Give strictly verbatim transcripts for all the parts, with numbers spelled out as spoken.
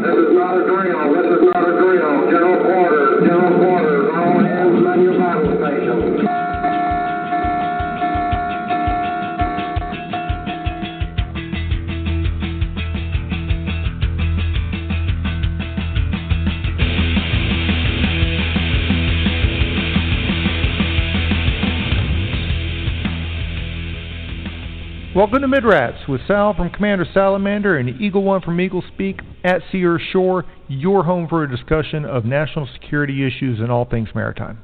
is not a drill. This is not a drill. General quarters. General quarters. All hands man your battle stations. Welcome to Midrats with Sal from Commander Salamander and Eagle One from Eagle Speak at Sea or Shore, your home for a discussion of national security issues and all things maritime.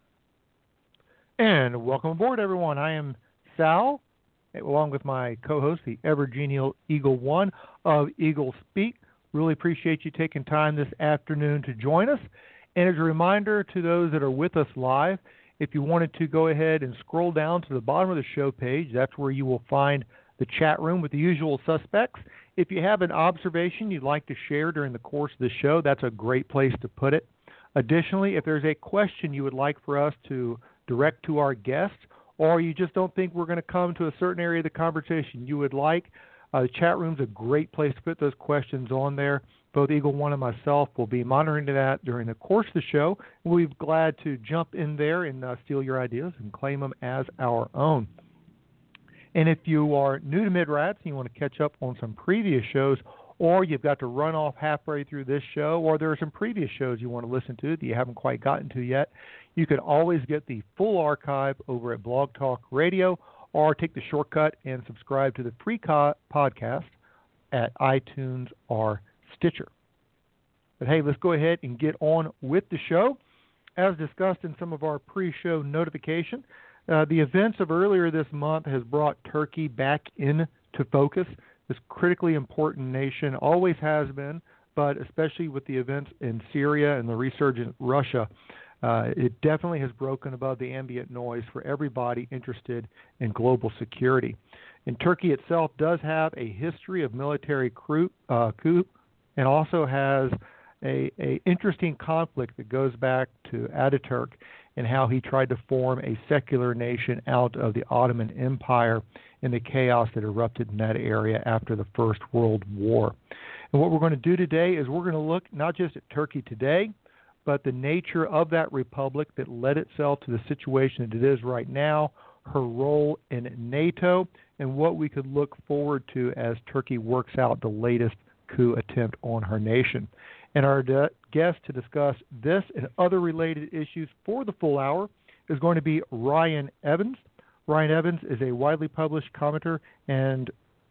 And welcome aboard, everyone. I am Sal, along with my co-host, the ever-genial Eagle One of Eagle Speak. Really appreciate you taking time this afternoon to join us. And as a reminder to those that are with us live, if you wanted to go ahead and scroll down to the bottom of the show page, that's where you will find the chat room with the usual suspects. If you have an observation you'd like to share during the course of the show, that's a great place to put it. Additionally, if there's a question you would like for us to direct to our guests, or you just don't think we're going to come to a certain area of the conversation you would like, uh, the chat room's a great place to put those questions on there. Both Eagle One and myself will be monitoring that during the course of the show. We'll be glad to jump in there and uh, steal your ideas and claim them as our own. And if you are new to Midrats and you want to catch up on some previous shows, or you've got to run off halfway through this show, or there are some previous shows you want to listen to that you haven't quite gotten to yet, you can always get the full archive over at Blog Talk Radio, or take the shortcut and subscribe to the free co- podcast at iTunes or Stitcher. But hey, let's go ahead and get on with the show. As discussed in some of our pre-show notification, uh, the events of earlier this month has brought Turkey back into focus. This critically important nation always has been, but especially with the events in Syria and the resurgent Russia, uh, it definitely has broken above the ambient noise for everybody interested in global security. And Turkey itself does have a history of military coup, uh, coup and also has a, a interesting conflict that goes back to Ataturk and how he tried to form a secular nation out of the Ottoman Empire and the chaos that erupted in that area after the First World War. And what we're going to do today is we're going to look not just at Turkey today, but the nature of that republic that led itself to the situation that it is right now, her role in NATO, and what we could look forward to as Turkey works out the latest coup attempt on her nation. And our de- guest to discuss this and other related issues for the full hour is going to be Ryan Evans. Ryan Evans is a widely published commentator and,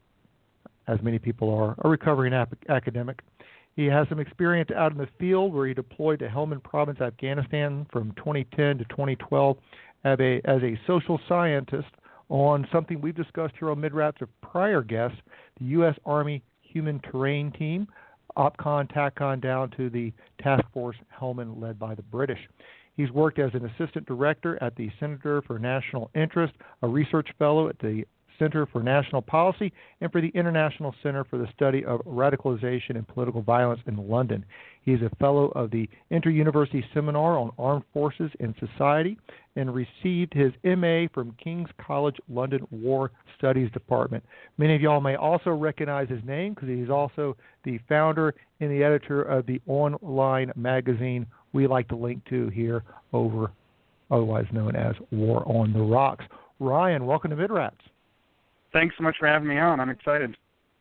as many people are, a recovering ap- academic. He has some experience out in the field where he deployed to Helmand Province, Afghanistan from twenty ten to twenty twelve as a, as a social scientist on something we've discussed here on Midrats with prior guests, the U S Army Human Terrain Team, OPCON, TACON, down to the Task Force Helmand led by the British. He's worked as an assistant director at the Center for National Interest, a research fellow at the Center for National Policy, and for the International Center for the Study of Radicalization and Political Violence in London. He's a fellow of the Inter-University Seminar on Armed Forces and Society and received his M A from King's College London War Studies Department. Many of y'all may also recognize his name because he's also the founder and the editor of the online magazine we like to link to here over, otherwise known as War on the Rocks. Ryan, welcome to Midrats. Thanks so much for having me on. I'm excited.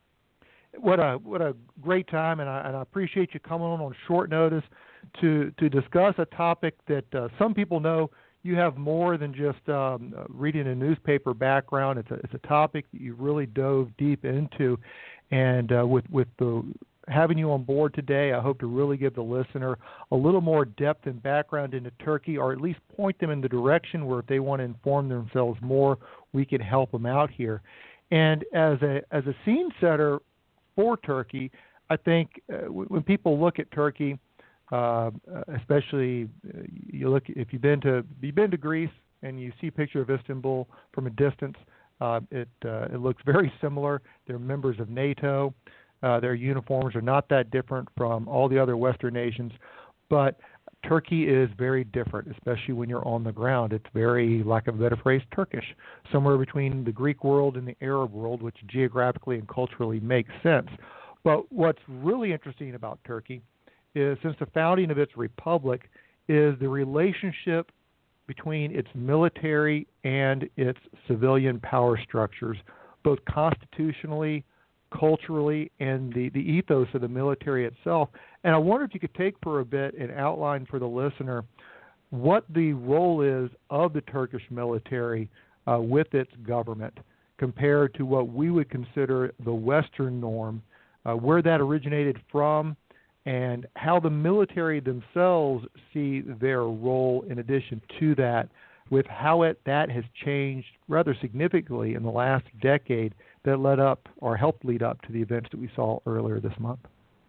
What a what a great time, and I, and I appreciate you coming on on short notice to to discuss a topic that uh, some people know you have more than just um, reading a newspaper background. It's a it's a topic that you really dove deep into, and uh, with with the having you on board today, I hope to really give the listener a little more depth and background into Turkey, or at least point them in the direction where if they want to inform themselves more, we can help them out here. And as a as a scene setter for Turkey, I think uh, w- when people look at Turkey, uh, especially uh, you look if you've been to you've been to Greece and you see a picture of Istanbul from a distance, uh, it uh, it looks very similar. They're members of NATO. Uh, their uniforms are not that different from all the other Western nations, but Turkey is very different, especially when you're on the ground. It's very, lack of a better phrase, Turkish, somewhere between the Greek world and the Arab world, which geographically and culturally makes sense. But what's really interesting about Turkey is since the founding of its republic is the relationship between its military and its civilian power structures, both constitutionally, culturally, and the, the ethos of the military itself. And I wonder if you could take for a bit and outline for the listener what the role is of the Turkish military uh, with its government compared to what we would consider the Western norm, uh, where that originated from, and how the military themselves see their role in addition to that, with how it that has changed rather significantly in the last decade that led up or helped lead up to the events that we saw earlier this month.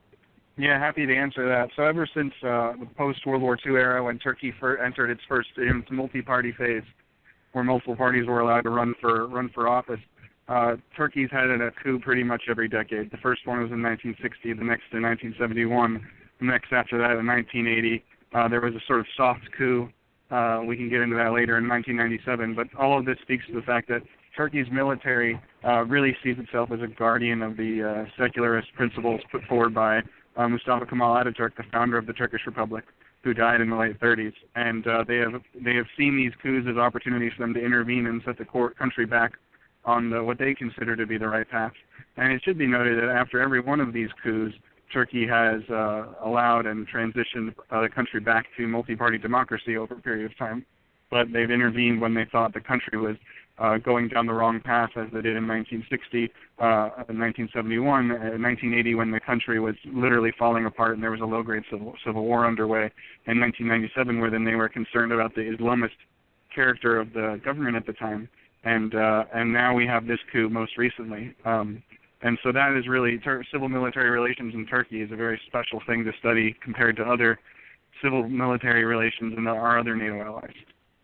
Yeah, happy to answer that. So ever since uh, the post-World War Two era, when Turkey fir- entered its first multi-party phase, where multiple parties were allowed to run for run for office, Uh, Turkey's had a coup pretty much every decade. The first one was in nineteen sixty, the next in nineteen seventy-one, the next after that in nineteen eighty. Uh, there was a sort of soft coup. Uh, we can get into that later in nineteen ninety-seven. But all of this speaks to the fact that Turkey's military uh, really sees itself as a guardian of the uh, secularist principles put forward by uh, Mustafa Kemal Ataturk, the founder of the Turkish Republic, who died in the late thirties. And uh, they have they have seen these coups as opportunities for them to intervene and set the court, country back on the, what they consider to be the right path. And it should be noted that after every one of these coups, Turkey has uh, allowed and transitioned uh, the country back to multi-party democracy over a period of time. But they've intervened when they thought the country was uh, going down the wrong path, as they did in nineteen sixty, uh, in nineteen seventy-one, uh, nineteen eighty, when the country was literally falling apart and there was a low-grade civil, civil war underway, and nineteen ninety-seven, where then they were concerned about the Islamist character of the government at the time. And uh, and now we have this coup most recently. Um, and so that is really, ter- civil-military relations in Turkey is a very special thing to study compared to other civil-military relations in our other NATO allies.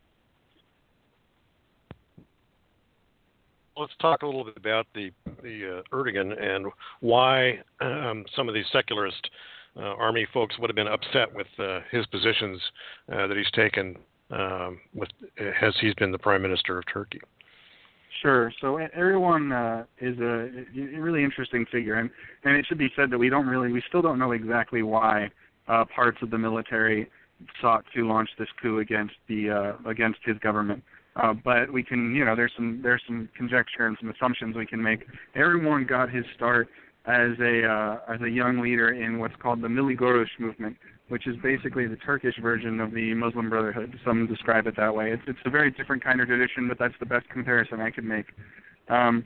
Let's talk a little bit about the, the uh, Erdogan and why um, some of these secularist uh, army folks would have been upset with uh, his positions uh, that he's taken um, with as he's been the Prime Minister of Turkey. Sure. So Erdogan uh, is a, a really interesting figure, and, and it should be said that we don't really, we still don't know exactly why uh, parts of the military sought to launch this coup against the uh, against his government. Uh, but we can, you know, there's some there's some conjecture and some assumptions we can make. Erdogan got his start as a uh, as a young leader in what's called the Milli Görüş movement, which is basically the Turkish version of the Muslim Brotherhood. Some describe it that way. It's it's a very different kind of tradition, but that's the best comparison I could make. Um,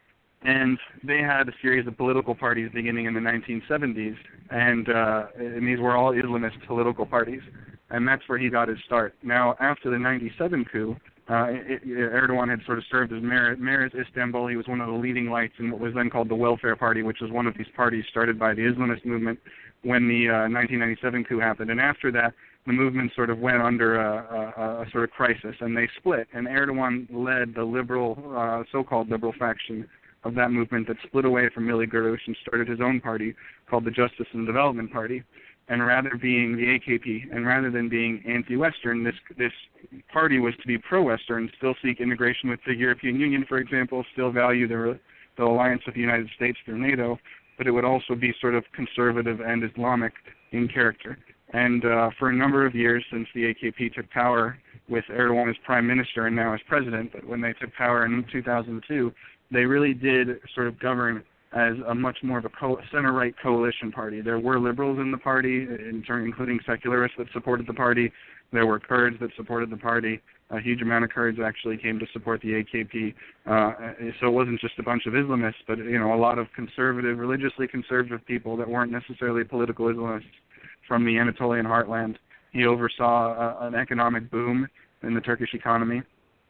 and they had a series of political parties beginning in the nineteen seventies, and uh, and these were all Islamist political parties, and that's where he got his start. Now, after the ninety-seven coup, uh, it, Erdogan had sort of served as mayor, mayor of Istanbul. He was one of the leading lights in what was then called the Welfare Party, which was one of these parties started by the Islamist movement when the uh, nineteen ninety-seven coup happened. And after that, the movement sort of went under a, a, a sort of crisis, and they split. And Erdogan led the liberal, uh, so-called liberal faction of that movement that split away from Milli Görüş and started his own party called the Justice and Development Party. And rather being the A K P, and rather than being anti-Western, this this party was to be pro-Western, still seek integration with the European Union, for example, still value the, the alliance with the United States through NATO, but it would also be sort of conservative and Islamic in character. And uh, for a number of years since the A K P took power with Erdogan as prime minister and now as president, but when they took power in two thousand two, they really did sort of govern as a much more of a co- center-right coalition party. There were liberals in the party, in turn, including secularists that supported the party. There were Kurds that supported the party. A huge amount of Kurds actually came to support the A K P. Uh, so it wasn't just a bunch of Islamists, but you know, a lot of conservative, religiously conservative people that weren't necessarily political Islamists from the Anatolian heartland. He oversaw uh, an economic boom in the Turkish economy.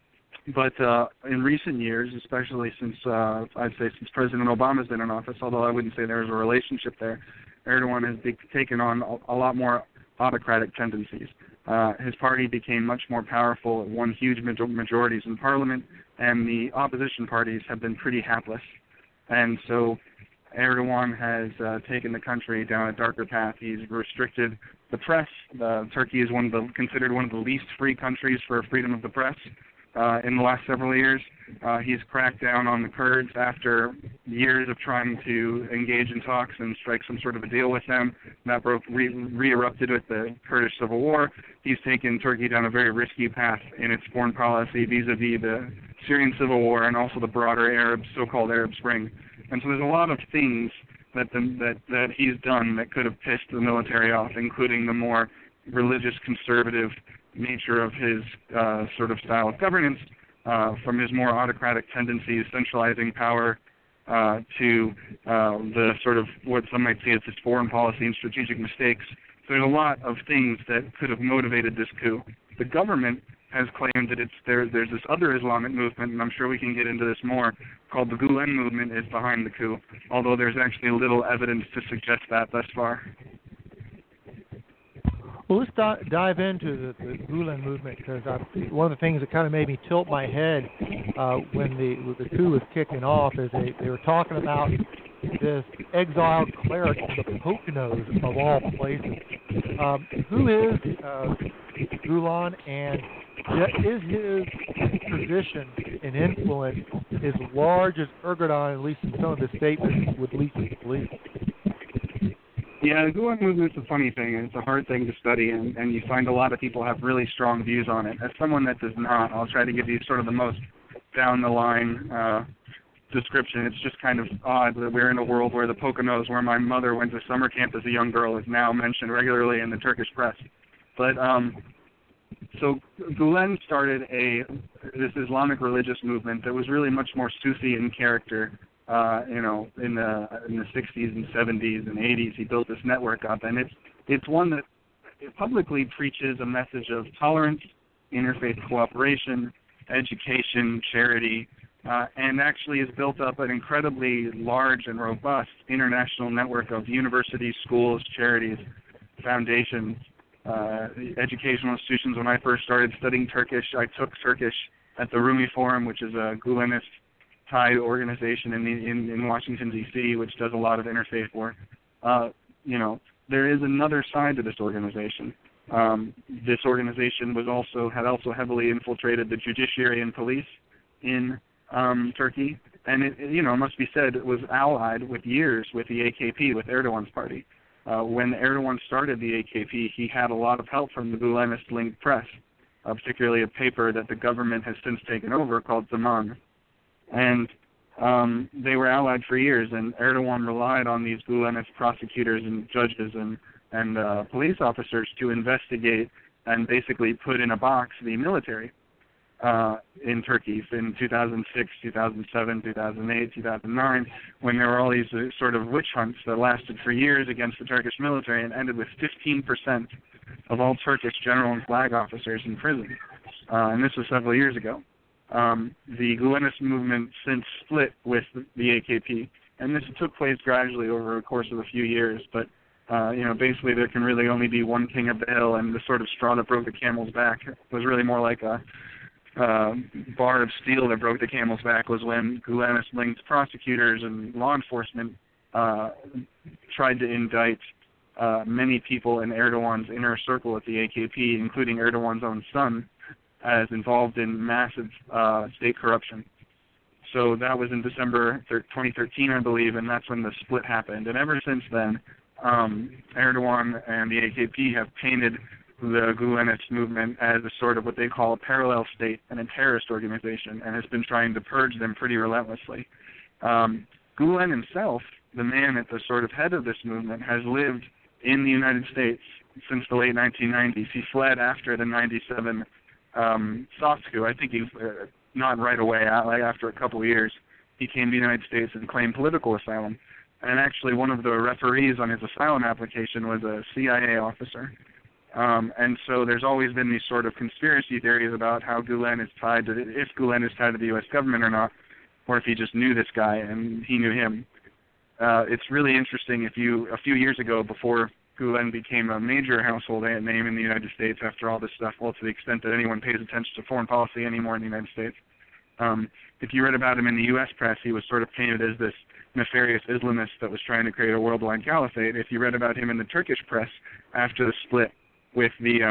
But uh, in recent years, especially since, uh, I'd say since President Obama's been in office, although I wouldn't say there's a relationship there, Erdogan has be- taken on a, a lot more autocratic tendencies. Uh, his party became much more powerful, it won huge major- majorities in parliament, and the opposition parties have been pretty hapless. And so Erdogan has uh, taken the country down a darker path. He's restricted the press. Uh, Turkey is one of the, considered one of the least free countries for freedom of the press. uh, in the last several years. Uh, he's cracked down on the Kurds after years of trying to engage in talks and strike some sort of a deal with them. That broke, re- re-erupted with the Kurdish civil war. He's taken Turkey down a very risky path in its foreign policy vis-a-vis the Syrian civil war and also the broader Arab, so-called Arab Spring. And so there's a lot of things that, the, that, that he's done that could have pissed the military off, including the more religious conservative nature of his uh, sort of style of governance, uh, from his more autocratic tendencies, centralizing power, uh, to uh, the sort of what some might see as his foreign policy and strategic mistakes. So there's a lot of things that could have motivated this coup. The government has claimed that it's there, there's this other Islamic movement, and I'm sure we can get into this more, called the Gulen movement is behind the coup, although there's actually little evidence to suggest that thus far. Well, let's di- dive into the, the Gulen movement, because I, one of the things that kind of made me tilt my head uh, when the when the coup was kicking off is they, they were talking about this exiled cleric, the Poconos of all places. Um, who is uh, Gulen, and is his position and influence as large as Erdogan, at least in some of his statements, would lead you to believe? Yeah, the Gulen movement's a funny thing, and it's a hard thing to study, and, and you find a lot of people have really strong views on it. As someone that does not, I'll try to give you sort of the most down-the-line uh, description. It's just kind of odd that we're in a world where the Poconos, where my mother went to summer camp as a young girl, is now mentioned regularly in the Turkish press. But um, so Gulen started a this Islamic religious movement that was really much more Sufi in character. Uh, you know, in the in the sixties and seventies and eighties, he built this network up, and it's it's one that it publicly preaches a message of tolerance, interfaith cooperation, education, charity, uh, and actually has built up an incredibly large and robust international network of universities, schools, charities, foundations, uh, educational institutions. When I first started studying Turkish, I took Turkish at the Rumi Forum, which is a Gulenist Thai organization in, the, in in Washington, D C, which does a lot of interfaith work. Uh, you know, there is another side to this organization. Um, this organization was also had also heavily infiltrated the judiciary and police in um, Turkey, and it, you know, it must be said, it was allied with years with the A K P, with Erdogan's party. Uh, when Erdogan started the A K P, he had a lot of help from the Gulenist-linked press, uh, particularly a paper that the government has since taken over called Zaman. And um, they were allied for years, and Erdogan relied on these Gulenist prosecutors and judges and, and uh, police officers to investigate and basically put in a box the military uh, in Turkey in two thousand six, two thousand seven, two thousand eight, two thousand nine, when there were all these uh, sort of witch hunts that lasted for years against the Turkish military and ended with fifteen percent of all Turkish general and flag officers in prison. Uh, and this was several years ago. Um, the Gulenist movement since split with the A K P, and this took place gradually over the course of a few years. But uh, you know, basically, there can really only be one king of the hill, and the sort of straw that broke the camel's back was really more like a uh, bar of steel that broke the camel's back. Was when Gulenist-linked prosecutors and law enforcement uh, tried to indict uh, many people in Erdogan's inner circle at the A K P, including Erdogan's own son, as involved in massive uh, state corruption. So that was in December twenty thirteen, I believe, and that's when the split happened. And ever since then, um, Erdogan and the A K P have painted the Gulenist movement as a sort of what they call a parallel state and a terrorist organization, and has been trying to purge them pretty relentlessly. Um, Gulen himself, the man at the sort of head of this movement, has lived in the United States since the late nineteen nineties. He fled after the ninety-seven Um, soft coup. I think he, uh, not right away, uh, like after a couple of years, he came to the United States and claimed political asylum. And actually one of the referees on his asylum application was a C I A officer. Um, and so there's always been these sort of conspiracy theories about how Gulen is tied to, the, if Gulen is tied to the U S government or not, or if he just knew this guy and he knew him. Uh, it's really interesting. If you, a few years ago, before Gulen became a major household name in the United States after all this stuff, well, to the extent that anyone pays attention to foreign policy anymore in the United States. Um, if you read about him in the U S press, he was sort of painted as this nefarious Islamist that was trying to create a worldwide caliphate. If you read about him in the Turkish press after the split with the um,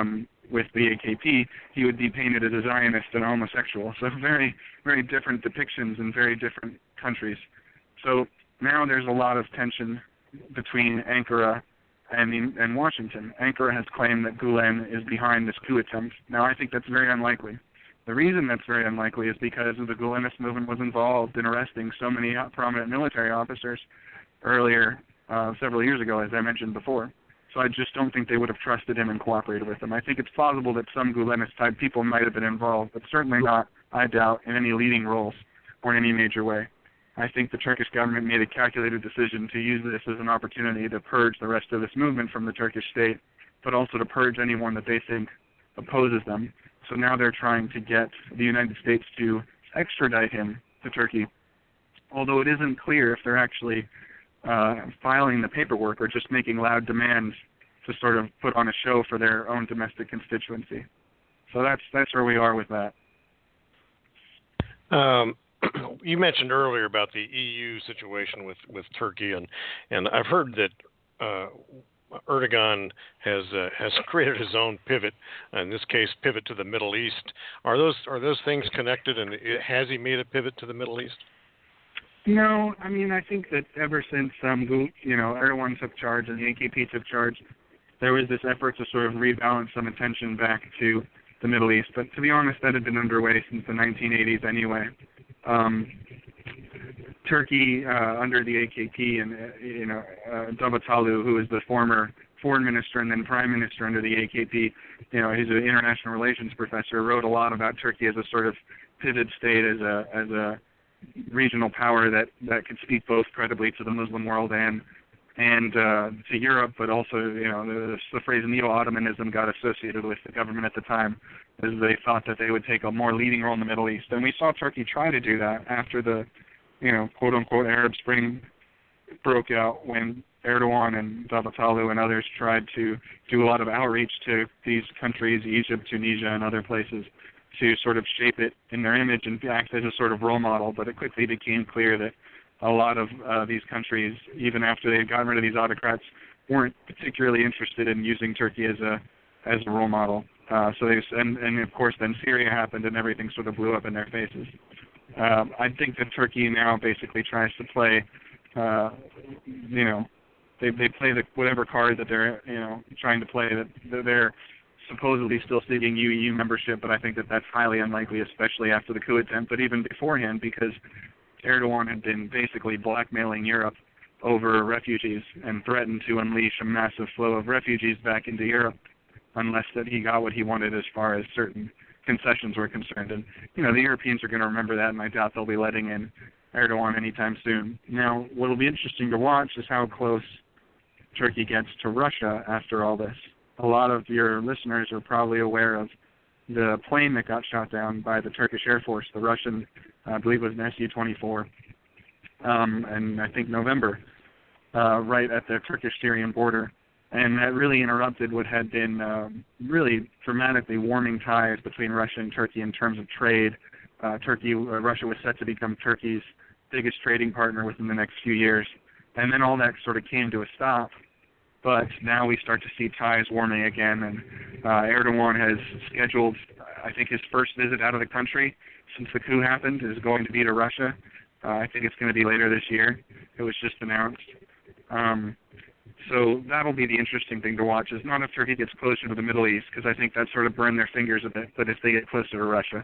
with the A K P, he would be painted as a Zionist and a homosexual. So very, very different depictions in very different countries. So now there's a lot of tension between Ankara and, and Washington. Ankara has claimed that Gulen is behind this coup attempt. Now, I think that's very unlikely. The reason that's very unlikely is because the Gulenist movement was involved in arresting so many prominent military officers earlier, uh, several years ago, as I mentioned before. So I just don't think they would have trusted him and cooperated with him. I think it's plausible that some Gulenist-type people might have been involved, but certainly not, I doubt, in any leading roles or in any major way. I think the Turkish government made a calculated decision to use this as an opportunity to purge the rest of this movement from the Turkish state, but also to purge anyone that they think opposes them. So now they're trying to get the United States to extradite him to Turkey, although it isn't clear if they're actually uh, filing the paperwork or just making loud demands to sort of put on a show for their own domestic constituency. So that's that's where we are with that. Um, you mentioned earlier about the E U situation with, with Turkey, and, and I've heard that uh, Erdogan has uh, has created his own pivot. In this case, pivot to the Middle East. Are those are those things connected? And has he made a pivot to the Middle East? No, I mean I think that ever since um, you know Erdogan took charge and the A K P took charge, there was this effort to sort of rebalance some attention back to the Middle East. But to be honest, that had been underway since the nineteen eighties anyway. Um, Turkey, uh, under the A K P, and uh, you know uh, Davutoglu, who is the former foreign minister and then prime minister under the A K P, you know, he's an international relations professor, wrote a lot about Turkey as a sort of pivot state, as a as a regional power that that could speak both credibly to the Muslim world and and uh, to Europe, but also, you know, the, the phrase neo-Ottomanism got associated with the government at the time, as they thought that they would take a more leading role in the Middle East. And we saw Turkey try to do that after the, you know, quote-unquote Arab Spring broke out, when Erdogan and Davutoglu and others tried to do a lot of outreach to these countries, Egypt, Tunisia, and other places, to sort of shape it in their image and act as a sort of role model. But it quickly became clear that a lot of uh, these countries, even after they had gotten rid of these autocrats, weren't particularly interested in using Turkey as a as a role model. Uh, so they and, and of course then Syria happened and everything sort of blew up in their faces. Um, I think that Turkey now basically tries to play, uh, you know, they they play the whatever card that they're you know trying to play, that, that they're supposedly still seeking E U membership, but I think that that's highly unlikely, especially after the coup attempt, but even beforehand, because Erdogan had been basically blackmailing Europe over refugees and threatened to unleash a massive flow of refugees back into Europe unless that he got what he wanted as far as certain concessions were concerned. And, you know, the Europeans are going to remember that, and I doubt they'll be letting in Erdogan anytime soon. Now, what will be interesting to watch is how close Turkey gets to Russia after all this. A lot of your listeners are probably aware of the plane that got shot down by the Turkish Air Force, the Russian, I believe it was an S U twenty-four, um, and I think November, uh, right at the Turkish-Syrian border. And that really interrupted what had been um, really dramatically warming ties between Russia and Turkey in terms of trade. Uh, Turkey, uh, Russia was set to become Turkey's biggest trading partner within the next few years. And then all that sort of came to a stop. But now we start to see ties warming again, and uh, Erdogan has scheduled, I think, his first visit out of the country since the coup happened is going to be to Russia. Uh, I think it's going to be later this year. It was just announced. Um, so that'll be the interesting thing to watch, is not if Turkey gets closer to the Middle East, because I think that sort of burned their fingers a bit, but if they get closer to Russia.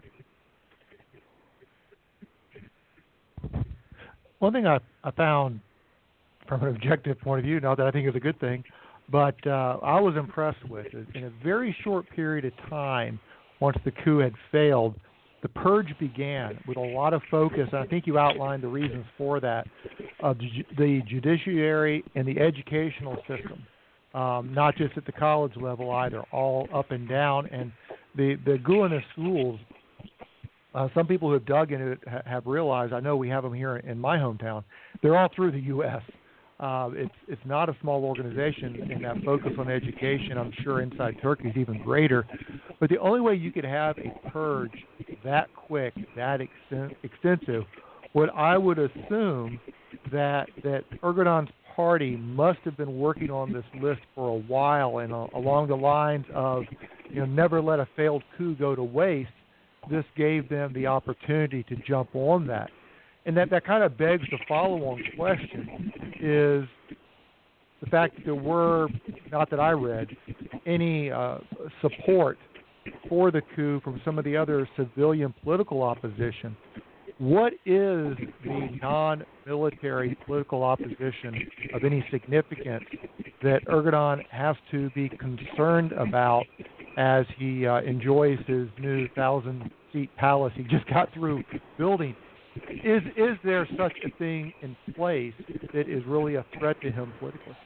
One thing I, I found from an objective point of view, not that I think is a good thing, but uh, I was impressed with is in a very short period of time, once the coup had failed, the purge began with a lot of focus. And I think you outlined the reasons for that, of the judiciary and the educational system, um, not just at the college level either, all up and down. And the, the Gulenist schools, uh, some people who have dug into it ha- have realized, I know we have them here in my hometown, they're all through the U S Uh, it's it's not a small organization, and that focus on education, I'm sure inside Turkey is even greater. But the only way you could have a purge that quick, that exten- extensive, would I would assume that that Erdogan's party must have been working on this list for a while, and uh, along the lines of you know, never let a failed coup go to waste. This gave them the opportunity to jump on that. And that, that kind of begs the follow-on question is the fact that there were, not that I read, any uh, support for the coup from some of the other civilian political opposition. What is the non-military political opposition of any significance that Erdogan has to be concerned about as he uh, enjoys his new thousand-seat palace he just got through building? Is is there such a thing in place that is really a threat to him politically?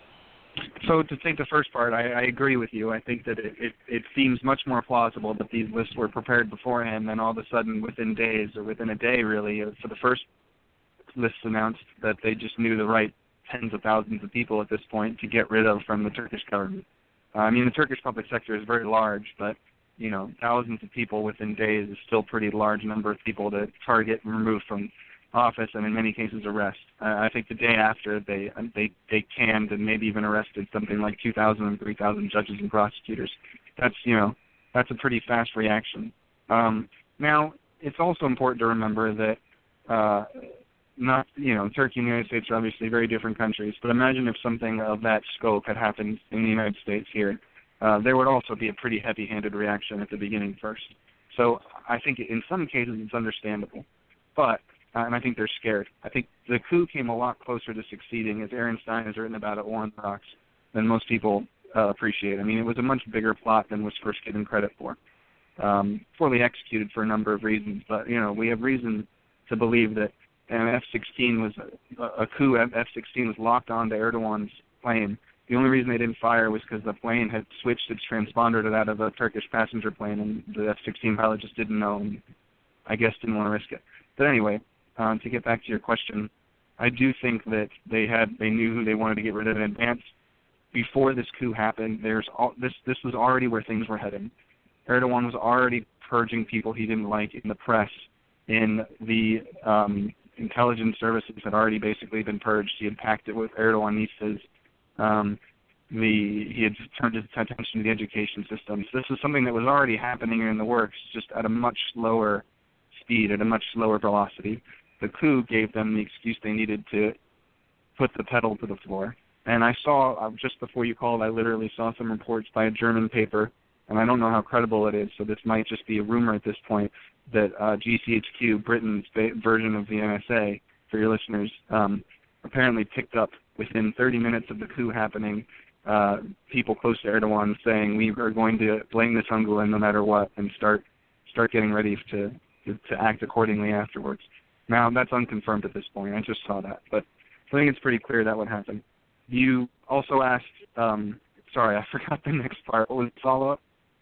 So to take the first part, I, I agree with you. I think that it, it, it seems much more plausible that these lists were prepared beforehand than all of a sudden within days or within a day, really, for the first lists announced that they just knew the right tens of thousands of people at this point to get rid of from the Turkish government. Uh, I mean, the Turkish public sector is very large, but, you know, thousands of people within days is still a pretty large number of people to target and remove from office, and in many cases arrest. Uh, I think the day after they they they canned and maybe even arrested something like two thousand and three thousand judges and prosecutors. That's you know that's a pretty fast reaction. Um, now it's also important to remember that uh, not you know Turkey and the United States are obviously very different countries, but imagine if something of that scope had happened in the United States here. Uh, there would also be a pretty heavy-handed reaction at the beginning first. So I think in some cases it's understandable, but Uh, and I think they're scared. I think the coup came a lot closer to succeeding, as Aaron Stein has written about at Orthodox, than most people uh, appreciate. I mean, it was a much bigger plot than was first given credit for. Um, poorly executed for a number of reasons, but, you know, we have reason to believe that an F sixteen was a, a coup. F sixteen was locked onto Erdogan's plane. The only reason they didn't fire was because the plane had switched its transponder to that of a Turkish passenger plane, and the F sixteen pilot just didn't know, and I guess didn't want to risk it. But anyway, Um, to get back to your question, I do think that they had they knew who they wanted to get rid of in advance. Before this coup happened, there's all, this this was already where things were heading. Erdogan was already purging people he didn't like in the press, in the um, intelligence services had already basically been purged. He had packed it with Erdoganistas. Um, the he had turned his attention to the education system. So this was something that was already happening in the works, just at a much slower speed, at a much slower velocity. The coup gave them the excuse they needed to put the pedal to the floor. And I saw, uh, just before you called, I literally saw some reports by a German paper, and I don't know how credible it is, so this might just be a rumor at this point, that uh, G C H Q, Britain's ba- version of the N S A, for your listeners, um, apparently picked up within thirty minutes of the coup happening, uh, people close to Erdogan saying, we are going to blame this on Gulen no matter what, and start start getting ready to, to, to act accordingly afterwards. Now, that's unconfirmed at this point. I just saw that. But I think it's pretty clear that would happen. You also asked, um, sorry, I forgot the next part. What was the follow-up?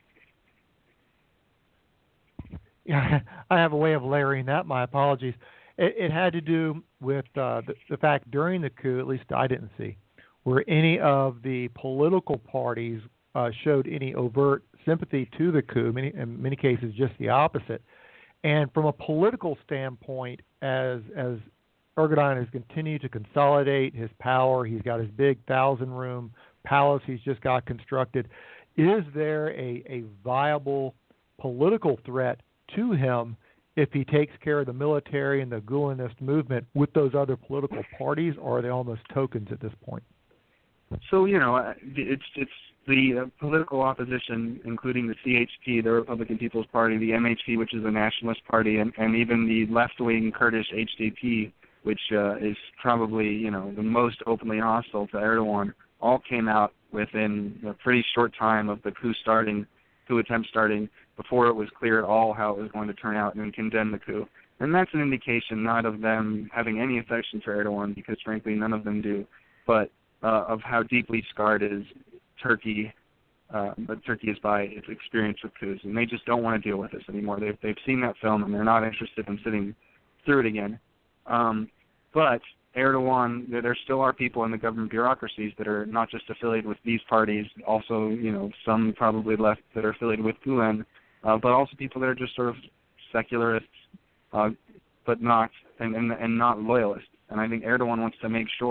Yeah, I have a way of layering that. My apologies. It, it had to do with uh, the, the fact during the coup, at least I didn't see, where any of the political parties uh, showed any overt sympathy to the coup, many, in many cases just the opposite. And from a political standpoint, as as Erdogan has continued to consolidate his power, he's got his big thousand-room palace he's just got constructed. Is there a, a viable political threat to him if he takes care of the military and the Gulenist movement with those other political parties, or are they almost tokens at this point? So, you know, it's it's the uh, political opposition, including the C H P, the Republican People's Party, the M H P, which is a nationalist party, and, and even the left-wing Kurdish H D P, which uh, is probably, you know, the most openly hostile to Erdogan, all came out within a pretty short time of the coup starting, coup attempt starting, before it was clear at all how it was going to turn out, and condemn the coup. And that's an indication not of them having any affection for Erdogan, because frankly none of them do, but uh, of how deeply scarred is Turkey, uh, but Turkey is by its experience with coups, and they just don't want to deal with this anymore. They've, they've seen that film, and they're not interested in sitting through it again. Um, but Erdogan, there, there still are people in the government bureaucracies that are not just affiliated with these parties, also, you know, some probably left that are affiliated with Gulen, uh, but also people that are just sort of secularists, uh, but not, and, and, and not loyalists. And I think Erdogan wants to make sure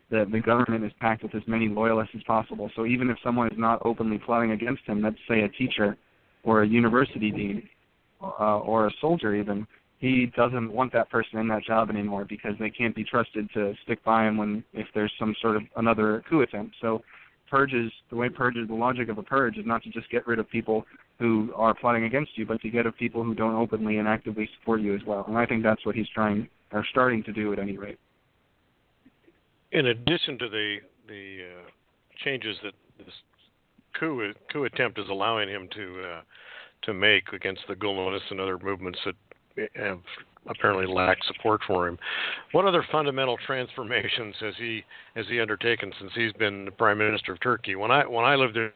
the, the government is packed with as many loyalists as possible. So even if someone is not openly plotting against him, let's say a teacher or a university dean uh, or a soldier even, he doesn't want that person in that job anymore because they can't be trusted to stick by him when if there's some sort of another coup attempt. So purges, the way purges, the logic of a purge is not to just get rid of people who are plotting against you, but to get rid of people who don't openly and actively support you as well. And I think that's what he's trying or starting to do at any rate. In addition to the the uh, changes that this coup coup attempt is allowing him to uh, to make against the Gulenists and other movements that have apparently lacked support for him, what other fundamental transformations has he has he undertaken since he's been the Prime Minister of Turkey? When I when I lived there,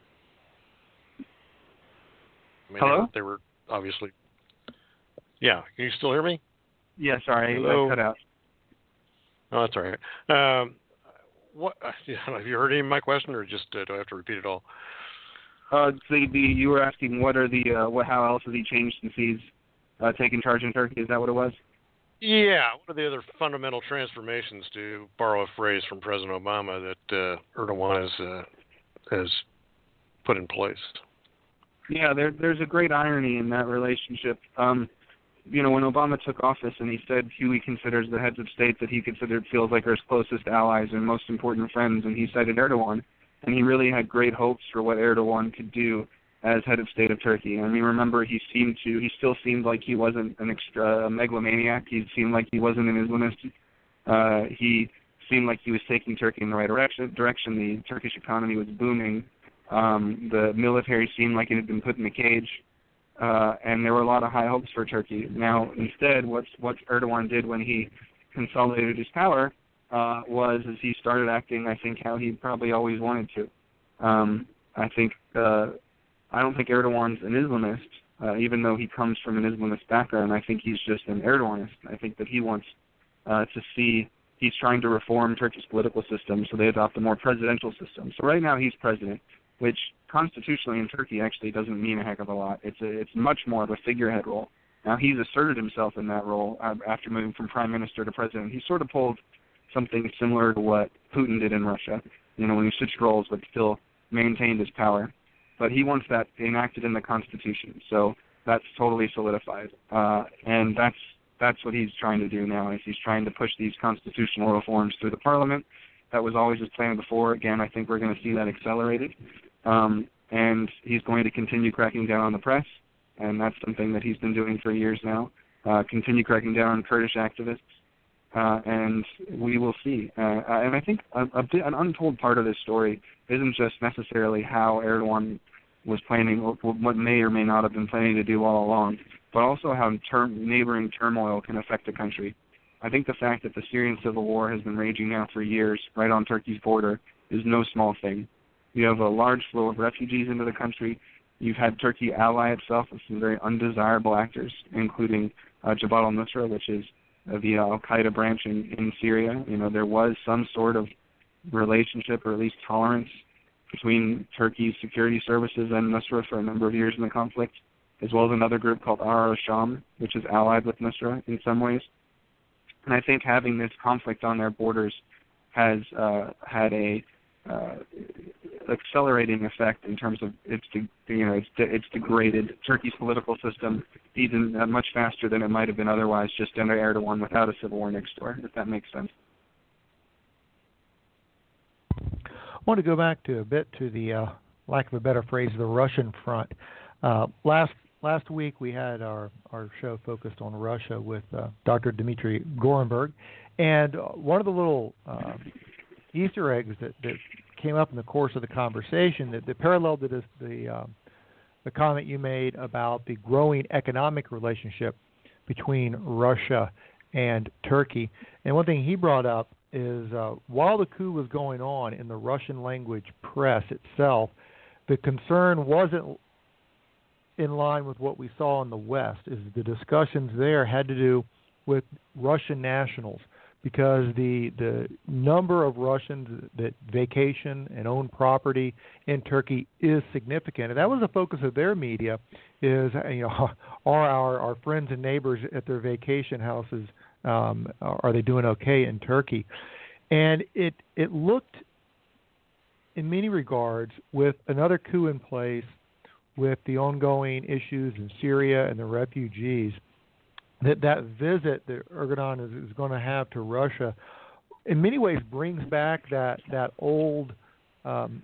I mean, Hello? They were obviously. Yeah, can you still hear me? Yeah, sorry, Hello? I cut out. Oh, that's all right. Um, what have you heard any of my question, or just uh, do I have to repeat it all? Uh, the, the you were asking what are the uh, what how else has he changed since he's uh, taken charge in Turkey? Is that what it was? Yeah. What are the other fundamental transformations, to borrow a phrase from President Obama, that uh, Erdogan has uh, has put in place? Yeah, there, there's a great irony in that relationship. Um, you know, when Obama took office and he said who he considers the heads of state that he considered feels like are his closest allies and most important friends, and he cited Erdogan, and he really had great hopes for what Erdogan could do as head of state of Turkey. I mean, remember, he seemed to, he still seemed like he wasn't an extra a megalomaniac. He seemed like he wasn't an Islamist. Uh, he seemed like he was taking Turkey in the right direction. Direction. The Turkish economy was booming. Um, the military seemed like it had been put in a cage. Uh, and there were a lot of high hopes for Turkey. Now, instead, what's, what Erdogan did when he consolidated his power uh, was is he started acting, I think, how he probably always wanted to. Um, I think uh, I don't think Erdogan's an Islamist, uh, even though he comes from an Islamist background. I think he's just an Erdoganist. I think that he wants uh, to see he's trying to reform Turkey's political system so they adopt a more presidential system. So right now he's president, which constitutionally in Turkey actually doesn't mean a heck of a lot. It's a, it's much more of a figurehead role. Now, he's asserted himself in that role uh, after moving from prime minister to president. He sort of pulled something similar to what Putin did in Russia, you know, when he switched roles but still maintained his power. But he wants that enacted in the Constitution, so that's totally solidified. Uh, and that's that's what he's trying to do now, is he's trying to push these constitutional reforms through the parliament. That was always his plan before. Again, I think we're going to see that accelerated. Um, and he's going to continue cracking down on the press, and that's something that he's been doing for years now. Uh, continue cracking down on Kurdish activists, uh, and we will see. Uh, and I think a, a bit, an untold part of this story isn't just necessarily how Erdogan was planning, or what may or may not have been planning to do all along, but also how ter- neighboring turmoil can affect a country. I think the fact that the Syrian civil war has been raging now for years right on Turkey's border is no small thing. You have a large flow of refugees into the country. You've had Turkey ally itself with some very undesirable actors, including uh, Jabhat al-Nusra, which is uh, the uh, Al-Qaeda branch in, in Syria. You know, there was some sort of relationship or at least tolerance between Turkey's security services and Nusra for a number of years in the conflict, as well as another group called Ahrar al-Sham, which is allied with Nusra in some ways. And I think having this conflict on their borders has uh, had a uh, accelerating effect in terms of it's de- you know it's de- it's degraded Turkey's political system even uh, much faster than it might have been otherwise just under Erdogan without a civil war next door, if that makes sense. I want to go back to a bit to the uh, lack of a better phrase, the Russian front. Uh, last last week we had our, our show focused on Russia with uh, Doctor Dmitry Gorenberg, and one of the little uh, Easter eggs that, that came up in the course of the conversation that, that paralleled to this, the uh, the comment you made about the growing economic relationship between Russia and Turkey. And one thing he brought up is uh, while the coup was going on in the Russian language press itself, the concern wasn't in line with what we saw in the West. Is the discussions there had to do with Russian nationals, because the the number of Russians that vacation and own property in Turkey is significant, and that was the focus of their media. Is you know are our our friends and neighbors at their vacation houses, um, are they doing okay in Turkey? And it it looked, in many regards, with another coup in place, with the ongoing issues in Syria and the refugees, that that visit that Erdogan is, is going to have to Russia, in many ways, brings back that that old um,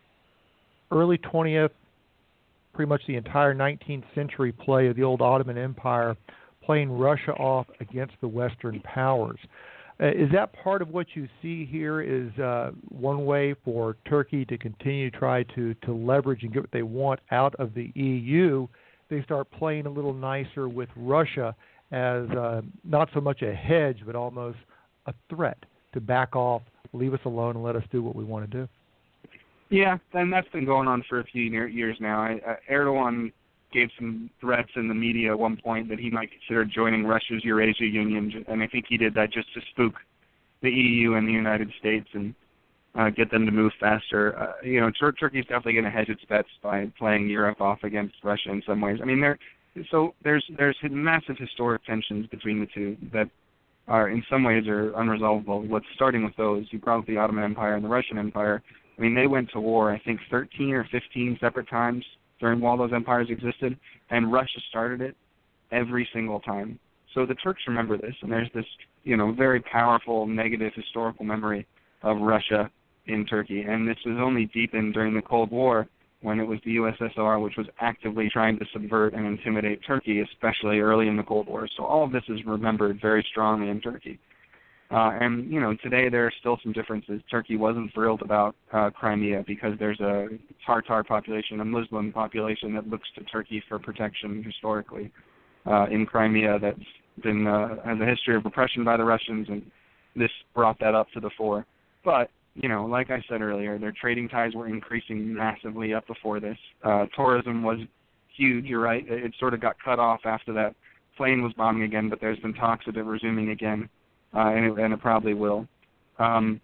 early twentieth, pretty much the entire nineteenth century play of the old Ottoman Empire, playing Russia off against the Western powers. Uh, is that part of what you see here? Is uh, one way for Turkey to continue to try to, to leverage and get what they want out of the E U? They start playing a little nicer with Russia as uh, not so much a hedge, but almost a threat to back off, leave us alone, and let us do what we want to do. Yeah, and that's been going on for a few years now. I, uh, Erdogan gave some threats in the media at one point that he might consider joining Russia's Eurasia Union, and I think he did that just to spook the E U and the United States and uh, get them to move faster. Uh, you know, Tur- Turkey's definitely going to hedge its bets by playing Europe off against Russia in some ways. I mean, there, so there's there's massive historic tensions between the two that are in some ways are unresolvable. What's starting with those, you brought up the Ottoman Empire and the Russian Empire. I mean, they went to war, I think, thirteen or fifteen separate times during while those empires existed, and Russia started it every single time. So the Turks remember this, and there's this, you know, very powerful negative historical memory of Russia in Turkey, and this was only deepened during the Cold War when it was the U S S R which was actively trying to subvert and intimidate Turkey, especially early in the Cold War. So all of this is remembered very strongly in Turkey. Uh, and, you know, today there are still some differences. Turkey wasn't thrilled about uh, Crimea because there's a Tartar population, a Muslim population that looks to Turkey for protection historically uh, in Crimea that's been uh, has a history of repression by the Russians, and this brought that up to the fore. But, you know, like I said earlier, their trading ties were increasing massively up before this. Uh, tourism was huge, you're right. It, it sort of got cut off after that plane was bombing again, but there's been talks of it resuming again. Uh, and, it, and it probably will. Um,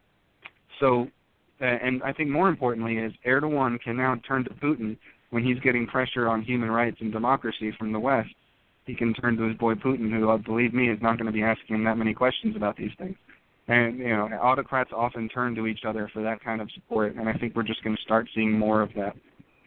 so, uh, and I think more importantly is Erdogan can now turn to Putin when he's getting pressure on human rights and democracy from the West. He can turn to his boy Putin, who, uh, believe me, is not going to be asking him that many questions about these things. And, you know, autocrats often turn to each other for that kind of support, and I think we're just going to start seeing more of that.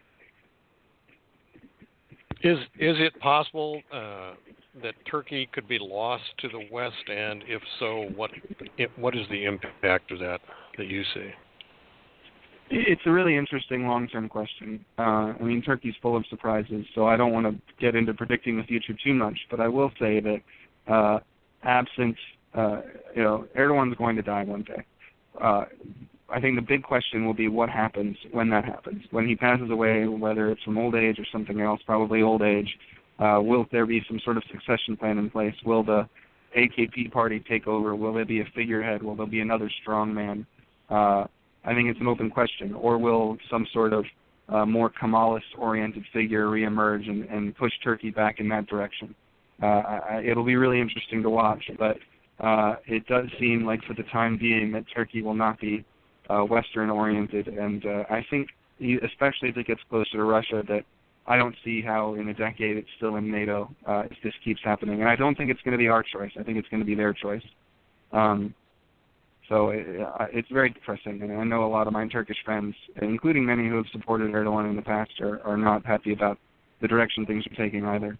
Is is it possible uh, that Turkey could be lost to the West, and if so, what what is the impact of that that you see? It's a really interesting long-term question. Uh, I mean, Turkey's full of surprises, so I don't want to get into predicting the future too much, but I will say that uh, absent, uh, you know, Erdogan's going to die one day. Uh, I think the big question will be what happens when that happens. When he passes away, whether it's from old age or something else, probably old age, uh, will there be some sort of succession plan in place? Will the A K P party take over? Will there be a figurehead? Will there be another strong man? Uh, I think it's an open question. Or will some sort of uh, more Kemalist-oriented figure reemerge and, and push Turkey back in that direction? Uh, I, it'll be really interesting to watch, but uh, it does seem like for the time being that Turkey will not be Uh, Western-oriented, and uh, I think, especially if it gets closer to Russia, that I don't see how in a decade it's still in NATO uh, if this keeps happening. And I don't think it's going to be our choice. I think it's going to be their choice. Um, so it, it's very depressing, and I know a lot of my Turkish friends, including many who have supported Erdogan in the past, are, are not happy about the direction things are taking either.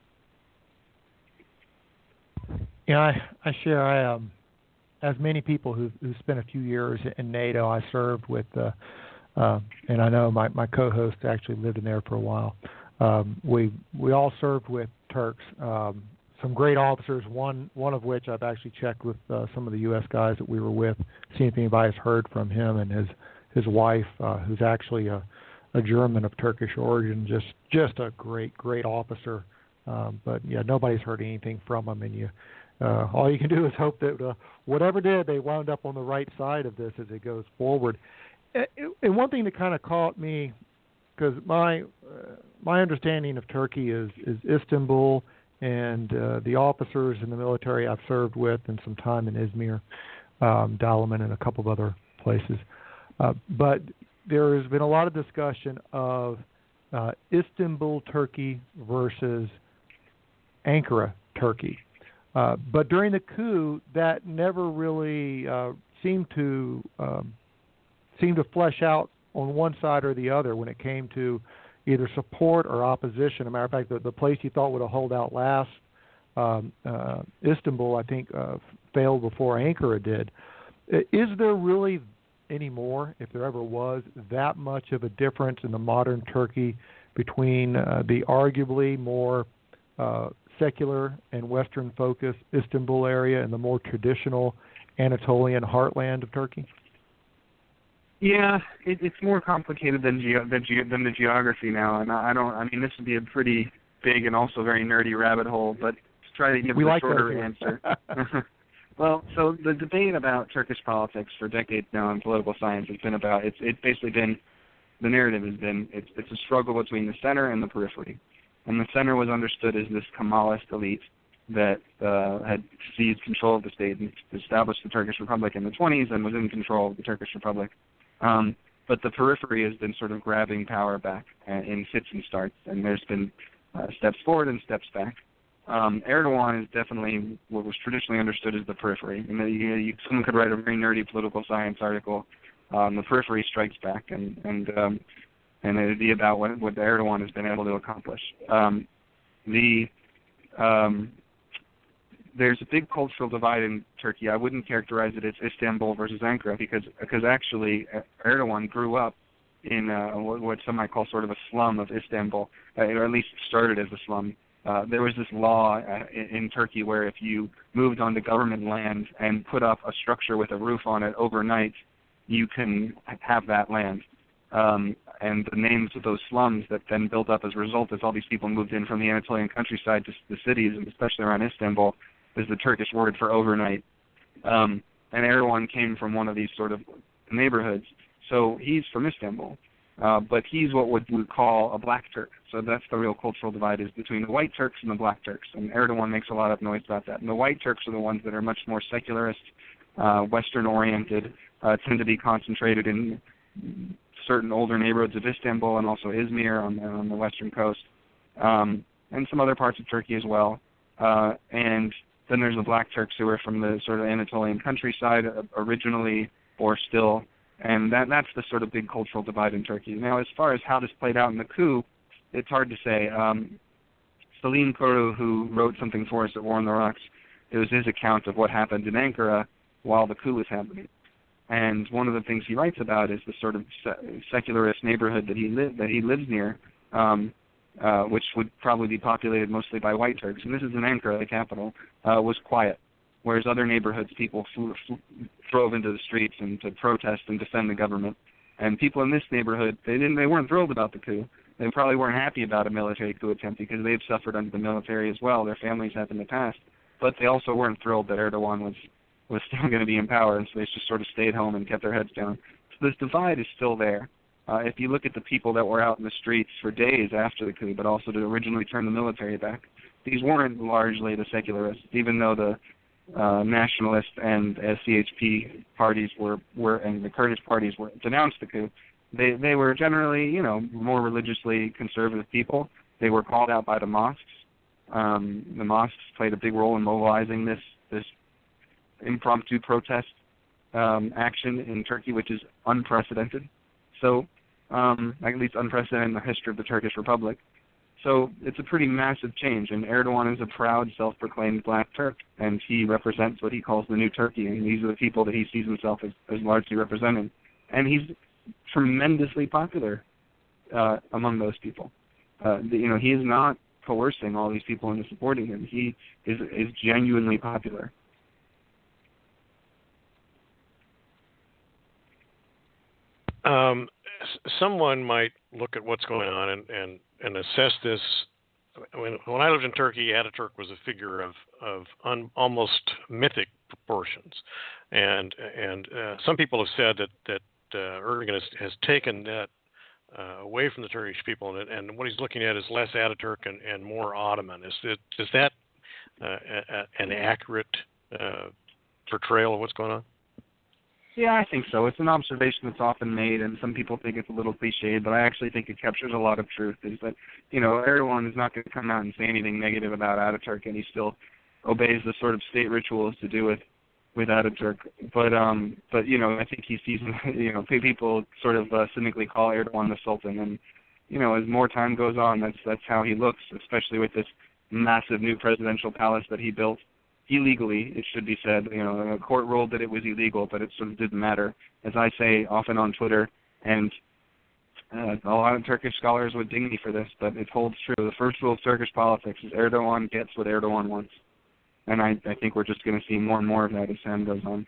Yeah, I, I share. I um. As many people who who spent a few years in NATO, I served with, uh, uh, and I know my, my co-host actually lived in there for a while. Um, we we all served with Turks, um, some great officers. One one of which I've actually checked with uh, some of the U S guys that we were with, see if anybody has heard from him and his his wife, uh, who's actually a, a German of Turkish origin. Just just a great great officer. Um, but yeah, nobody's heard anything from him, and you. Uh, all you can do is hope that uh, whatever did, they wound up on the right side of this as it goes forward. And one thing that kind of caught me, because my uh, my understanding of Turkey is, is Istanbul and uh, the officers in the military I've served with, and some time in Izmir, um, Dalaman, and a couple of other places. Uh, but there has been a lot of discussion of uh, Istanbul, Turkey versus Ankara, Turkey. Uh, but during the coup, that never really uh, seemed to um, seemed to flesh out on one side or the other when it came to either support or opposition. As a matter of fact, the, the place you thought would have held out last, um, uh, Istanbul, I think, uh, failed before Ankara did. Is there really anymore, if there ever was, that much of a difference in the modern Turkey between uh, the arguably more uh, secular and Western-focused Istanbul area and the more traditional Anatolian heartland of Turkey? Yeah, it, it's more complicated than ge- than, ge- than the geography now, and I don't. I mean, this would be a pretty big and also very nerdy rabbit hole, but to try to give we a like shorter answer. Well, so the debate about Turkish politics for decades now in political science has been about, it's it's basically been, the narrative has been, it's it's a struggle between the center and the periphery. And the center was understood as this Kemalist elite that uh, had seized control of the state and established the Turkish Republic in the twenties and was in control of the Turkish Republic. Um, but the periphery has been sort of grabbing power back in fits and starts, and there's been uh, steps forward and steps back. Um, Erdogan is definitely what was traditionally understood as the periphery. And you, you, someone could write a very nerdy political science article. Um, the periphery strikes back, and and um, and it would be about what, what Erdogan has been able to accomplish. Um, the um, there's a big cultural divide in Turkey. I wouldn't characterize it as Istanbul versus Ankara because because actually Erdogan grew up in uh, what, what some might call sort of a slum of Istanbul, uh, or at least started as a slum. Uh, there was this law uh, in, in Turkey where if you moved onto government land and put up a structure with a roof on it overnight, you can have that land. Um, and the names of those slums that then built up as a result as all these people moved in from the Anatolian countryside to the cities, and especially around Istanbul, is the Turkish word for overnight. Um, and Erdogan came from one of these sort of neighborhoods. So he's from Istanbul. Uh, but he's what would we call a black Turk. So that's the real cultural divide, is between the white Turks and the black Turks. And Erdogan makes a lot of noise about that. And the white Turks are the ones that are much more secularist, uh, Western-oriented, uh, tend to be concentrated in certain older neighborhoods of Istanbul and also Izmir on the, on the western coast, um, and some other parts of Turkey as well. Uh, and then there's the black Turks who are from the sort of Anatolian countryside originally or still. And that that's the sort of big cultural divide in Turkey. Now, as far as how this played out in the coup, it's hard to say. Um, Selim Kuru, who wrote something for us at War on the Rocks, it was his account of what happened in Ankara while the coup was happening. And one of the things he writes about is the sort of se- secularist neighborhood that he li- that he lives near, um, uh, which would probably be populated mostly by white Turks. And this is in Ankara, the capital, uh, was quiet. Whereas other neighborhoods, people flew, flew, drove into the streets and to protest and defend the government. And people in this neighborhood, they didn't, they weren't thrilled about the coup. They probably weren't happy about a military coup attempt because they've suffered under the military as well. Their families have in the past. But they also weren't thrilled that Erdogan was, was still going to be in power, and so they just sort of stayed home and kept their heads down. So this divide is still there. Uh, if you look at the people that were out in the streets for days after the coup, but also to originally turn the military back, these weren't largely the secularists, even though the Uh, nationalist and uh, C H P parties were, were and the Kurdish parties were denounced the coup. They they were generally, you know, more religiously conservative people. They were called out by the mosques. Um, the mosques played a big role in mobilizing this this impromptu protest um, action in Turkey, which is unprecedented. So, um, at least unprecedented in the history of the Turkish Republic. So it's a pretty massive change, and Erdogan is a proud, self-proclaimed black Turk, and he represents what he calls the new Turkey, and these are the people that he sees himself as, as largely representing. And he's tremendously popular uh, among those people. Uh, the, you know, he is not coercing all these people into supporting him. He is, is genuinely popular. Um, someone might look at what's going on and, and, and assess this. When, when I lived in Turkey, Ataturk was a figure of, of un, almost mythic proportions. And and uh, some people have said that, that uh, Erdogan has, has taken that uh, away from the Turkish people, and, and what he's looking at is less Ataturk and, and more Ottoman. Is, it, is that uh, a, an accurate uh, portrayal of what's going on? Yeah, I think so. It's an observation that's often made, and some people think it's a little cliched, but I actually think it captures a lot of truth, is that, you know, Erdogan is not going to come out and say anything negative about Ataturk, and he still obeys the sort of state rituals to do with without a jerk. But um, but you know, I think he sees, you know, people sort of uh, cynically call Erdogan the Sultan, and you know, as more time goes on, that's that's how he looks, especially with this massive new presidential palace that he built illegally. It should be said, you know, the court ruled that it was illegal, but it sort of didn't matter, as I say often on Twitter, and uh, a lot of Turkish scholars would ding me for this, but it holds true. The first rule of Turkish politics is Erdogan gets what Erdogan wants. And I, I think we're just going to see more and more of that as time goes on.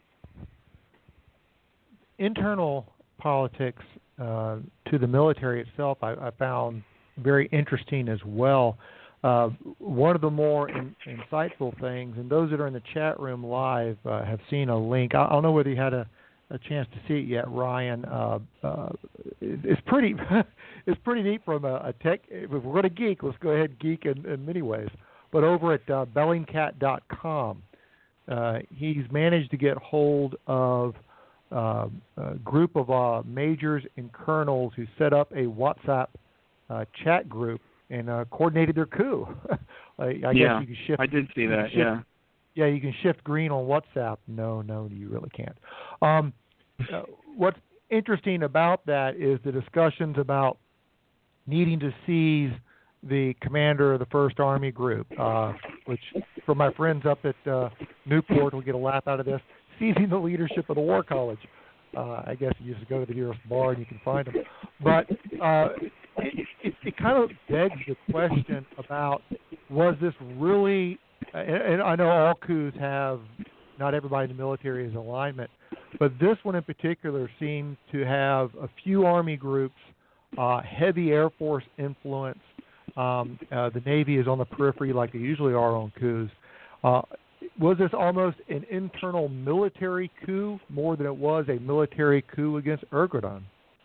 Internal politics uh, to the military itself, I, I found very interesting as well. Uh, one of the more in, insightful things, and those that are in the chat room live uh, have seen a link. I, I don't know whether you had a, a chance to see it yet, Ryan. Uh, uh, it, it's pretty, it's pretty neat from a, a tech. If we're going to geek, let's go ahead and geek in, in many ways. But over at uh, Bellingcat dot com, uh, he's managed to get hold of uh, a group of uh, majors and colonels who set up a WhatsApp uh, chat group and uh, coordinated their coup. I, I yeah, guess you can shift. I did see that. Shift, yeah, yeah, you can shift green on WhatsApp. No, no, you really can't. Um, uh, what's interesting about that is the discussions about needing to seize the commander of the First Army Group, uh, which, for my friends up at uh, Newport, will get a laugh out of this, seizing the leadership of the War College. Uh, I guess you just go to the nearest bar and you can find them. But uh, it, it, it kind of begs the question about, was this really, and, and I know all coups have, not everybody in the military is in alignment, but this one in particular seemed to have a few Army groups, uh, heavy Air Force influence. Um, uh, the Navy is on the periphery like they usually are on coups. Uh, was this almost an internal military coup more than it was a military coup against Erdogan?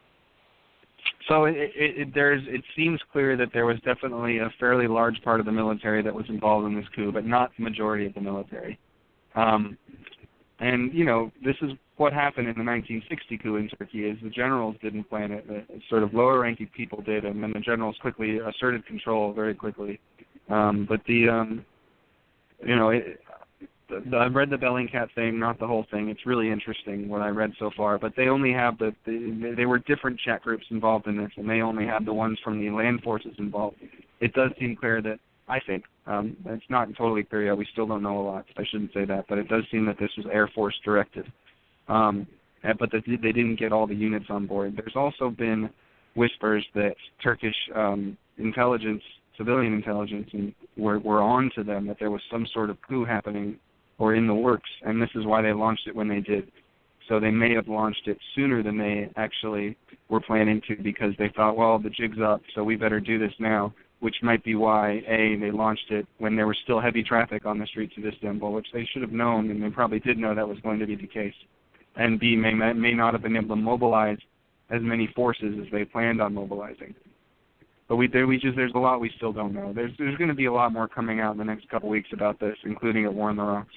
So it, it, it, there's, it seems clear that there was definitely a fairly large part of the military that was involved in this coup, but not the majority of the military. Um, and, you know, this is what happened in the nineteen sixty coup in Turkey is the generals didn't plan it. The sort of lower-ranking people did, and then the generals quickly asserted control very quickly. Um, but the, um, you know, it, the, the, I've read the Bellingcat thing, not the whole thing. It's really interesting what I read so far. But they only have the, the they were different chat groups involved in this, and they only had the ones from the land forces involved. It does seem clear that, I think, um, it's not totally clear yet. We still don't know a lot. I shouldn't say that, but it does seem that this was Air Force directed. Um, but that they didn't get all the units on board. There's also been whispers that Turkish um, intelligence, civilian intelligence, and were, were on to them, that there was some sort of coup happening or in the works, and this is why they launched it when they did. So they may have launched it sooner than they actually were planning to because they thought, well, the jig's up, so we better do this now, which might be why, A, they launched it when there was still heavy traffic on the streets of Istanbul, which they should have known, and they probably did know that was going to be the case. And B, may may not have been able to mobilize as many forces as they planned on mobilizing. But we there we just there's a lot we still don't know. There's there's going to be a lot more coming out in the next couple weeks about this, including at War in the Rocks.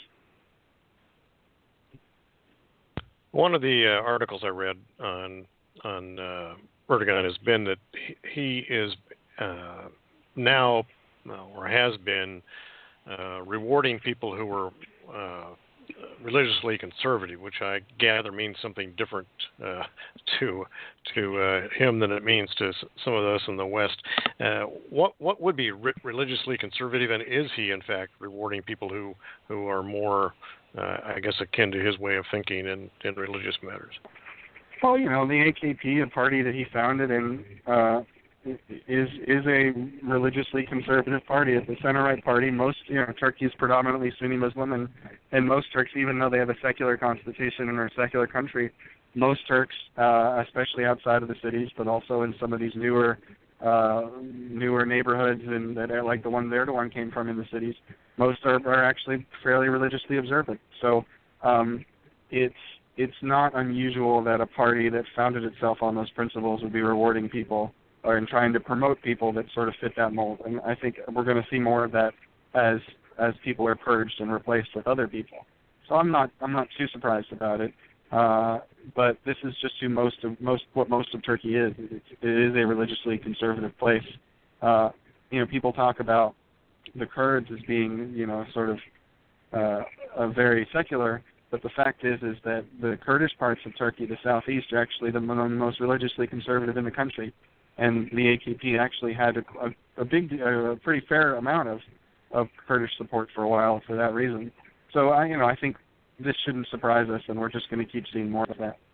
One of the uh, articles I read on on uh, Erdogan has been that he, he is uh, now or has been uh, rewarding people who were uh, religiously conservative, which I gather means something different uh, to to uh, him than it means to some of us in the West. Uh, what what would be re- religiously conservative, and is he in fact rewarding people who who are more, uh, I guess, akin to his way of thinking in, in religious matters? Well, you know, the A K P, a party that he founded, and uh, is is a religiously conservative party. It's a center-right party. Most, you know, Turkey is predominantly Sunni Muslim, and, and most Turks, even though they have a secular constitution and are a secular country, most Turks, uh, especially outside of the cities, but also in some of these newer uh, newer neighborhoods and that are like the ones Erdogan came from in the cities, most are, are actually fairly religiously observant. So um, it's it's not unusual that a party that founded itself on those principles would be rewarding people or in trying to promote people that sort of fit that mold. And I think we're going to see more of that as as people are purged and replaced with other people. So I'm not I'm not too surprised about it. Uh, but this is just who most of most what most of Turkey is. It, it is a religiously conservative place. Uh, you know, people talk about the Kurds as being, you know, sort of uh, a very secular But the fact is, is that the Kurdish parts of Turkey, the southeast, are actually the most religiously conservative in the country, and the A K P actually had a, a, a big, a pretty fair amount of, of Kurdish support for a while for that reason. So I, you know, I think this shouldn't surprise us, and we're just going to keep seeing more of that.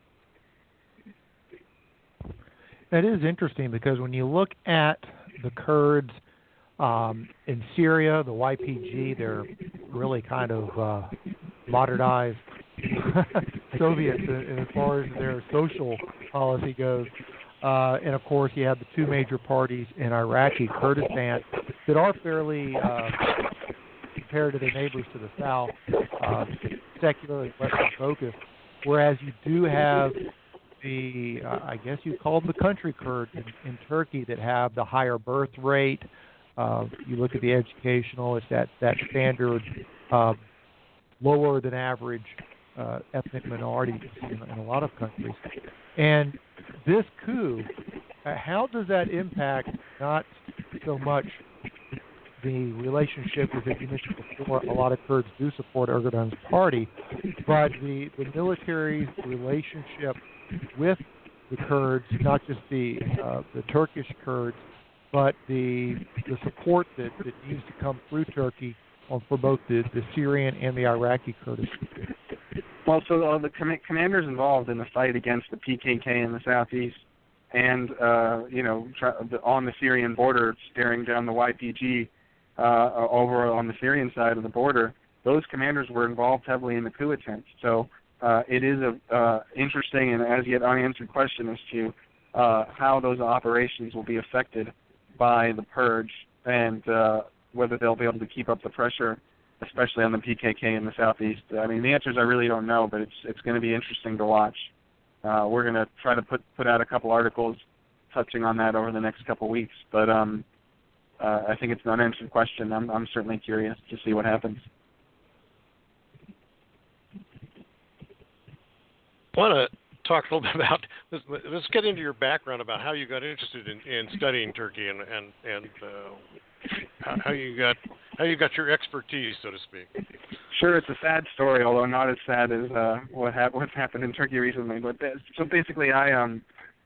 That is interesting because when you look at the Kurds um, in Syria, the Y P G, they're really kind of uh, modernized Soviets as far as their social policy goes. Uh, and, of course, you have the two major parties in Iraqi Kurdistan that are fairly, uh, compared to their neighbors to the south, uh, secular and Western focused, whereas you do have the, uh, I guess you call them the country Kurds in, in Turkey that have the higher birth rate. Uh, you look at the educational, it's that, that standard uh, lower than average uh, ethnic minority in, in a lot of countries. And this coup, uh, how does that impact not so much the relationship, as you mentioned before, a lot of Kurds do support Erdogan's party, but the, the military's relationship with the Kurds, not just the uh, the Turkish Kurds, but the the support that, that needs to come through Turkey on, for both the, the Syrian and the Iraqi Kurdish. Well, so uh, the com- commanders involved in the fight against the P K K in the southeast, and uh, you know, try, the, on the Syrian border, staring down the Y P G uh, over on the Syrian side of the border, those commanders were involved heavily in the coup attempt. So. Uh, it is a uh, interesting and as yet unanswered question as to uh, how those operations will be affected by the purge and uh, whether they'll be able to keep up the pressure, especially on the P K K in the southeast. I mean, the answers I really don't know, but it's it's going to be interesting to watch. Uh, we're going to try to put put out a couple articles touching on that over the next couple weeks. But um, uh, I think it's an unanswered question. I'm I'm certainly curious to see what happens. I want to talk a little bit about let's, let's get into your background about how you got interested in, in studying Turkey and and and uh, how you got how you got your expertise, so to speak. Sure, it's a sad story, although not as sad as uh, what ha- what's happened in Turkey recently. But th- so basically, I um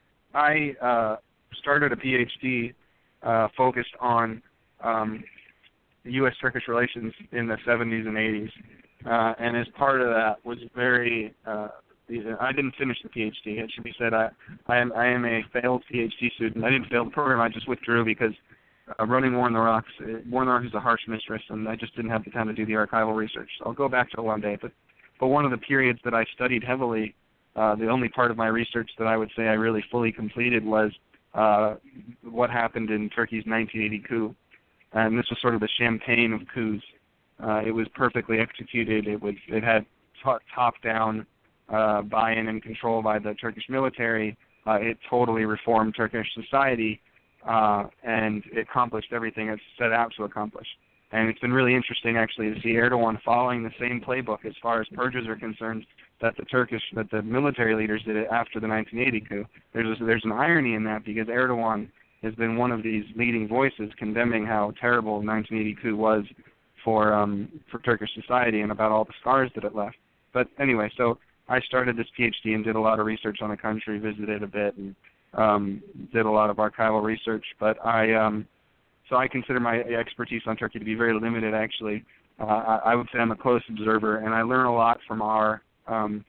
I uh, started a PhD uh, focused on um, U S Turkish relations in the seventies and eighties, uh, and as part of that was very uh, I didn't finish the PhD. It should be said I, I am I am a failed PhD student. I didn't fail the program. I just withdrew because uh, running War in the Rocks, uh, War in the Rocks is a harsh mistress, and I just didn't have the time to do the archival research. So I'll go back to it one day. But but one of the periods that I studied heavily, uh, the only part of my research that I would say I really fully completed was uh, what happened in Turkey's nineteen eighty coup. And this was sort of the champagne of coups. Uh, it was perfectly executed. It was it had t- top-down Uh, buy-in and control by the Turkish military. Uh, it totally reformed Turkish society, uh, and it accomplished everything it's set out to accomplish. And it's been really interesting, actually, to see Erdogan following the same playbook as far as purges are concerned that the Turkish, that the military leaders did it after the nineteen eighty coup. There's a, there's an irony in that because Erdogan has been one of these leading voices condemning how terrible the nineteen eighty coup was for um, for Turkish society and about all the scars that it left. But anyway, so I started this PhD and did a lot of research on the country, visited a bit, and um, did a lot of archival research. But I, um, so I consider my expertise on Turkey to be very limited. Actually, uh, I, I would say I'm a close observer, and I learn a lot from our um,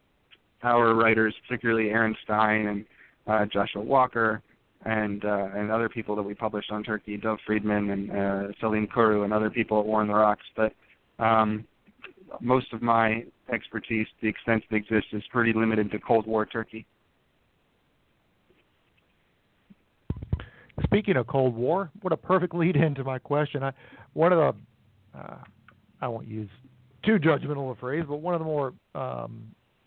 our writers, particularly Aaron Stein and uh, Joshua Walker, and uh, and other people that we published on Turkey, Dov Friedman and uh, Salim Kuru, and other people at War in the Rocks. But um, most of my expertise, to the extent it exists, is pretty limited to Cold War Turkey. Speaking of Cold War, what a perfect lead into my question. I, one of the, uh, I won't use too judgmental a phrase, but one of the more um,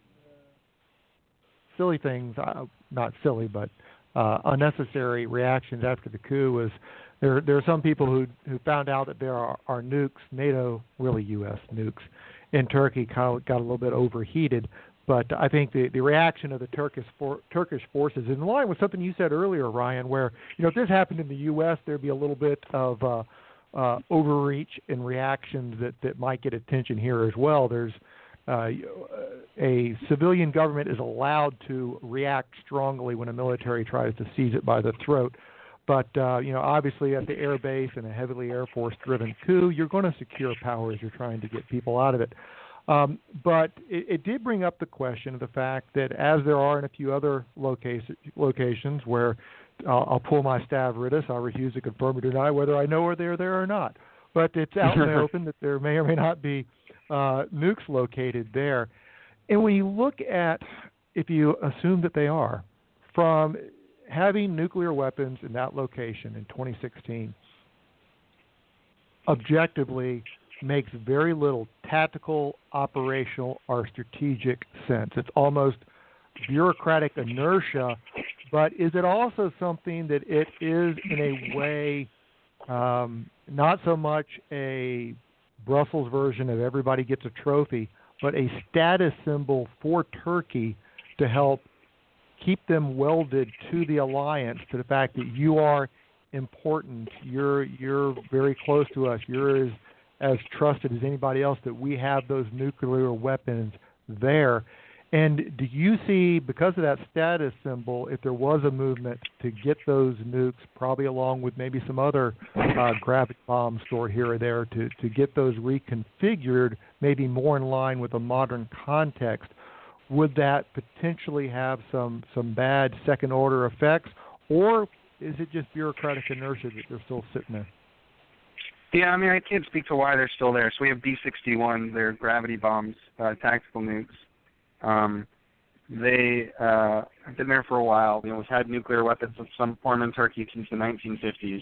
silly things, uh, not silly, but uh, unnecessary reactions after the coup was there. There are some people who who found out that there are, are nukes, NATO, really U S nukes, in Turkey, kind of got a little bit overheated. But I think the, the reaction of the Turkish for, Turkish forces is in line with something you said earlier, Ryan, where, you know, if this happened in the U S, there'd be a little bit of uh, uh, overreach and reactions that, that might get attention here as well. There's uh, a civilian government is allowed to react strongly when a military tries to seize it by the throat. But, uh, you know, obviously at the air base in a heavily Air Force-driven coup, you're going to secure power as you're trying to get people out of it. Um, but it, it did bring up the question of the fact that, as there are in a few other location, locations where I'll, I'll pull my Stavridis, I'll refuse to confirm or deny whether I know where they're there or not. But it's out in the open that there may or may not be uh, nukes located there. And when you look at, if you assume that they are, from having nuclear weapons in that location in twenty sixteen, objectively makes very little tactical, operational, or strategic sense. It's almost bureaucratic inertia, but is it also something that it is in a way um, not so much a Brussels version of everybody gets a trophy, but a status symbol for Turkey to help keep them welded to the alliance, to the fact that you are important, you're you're very close to us, you're as as trusted as anybody else, that we have those nuclear weapons there. And do you see, because of that status symbol, if there was a movement to get those nukes, probably along with maybe some other uh, gravity bombs stored here or there, to, to get those reconfigured, maybe more in line with a modern context, would that potentially have some, some bad second-order effects? Or is it just bureaucratic inertia that they're still sitting there? Yeah, I mean, I can't speak to why they're still there. So we have B sixty-one, they're gravity bombs, uh, tactical nukes. Um, they uh, have been there for a while. You know, we've had nuclear weapons of some form in Turkey since the nineteen fifties.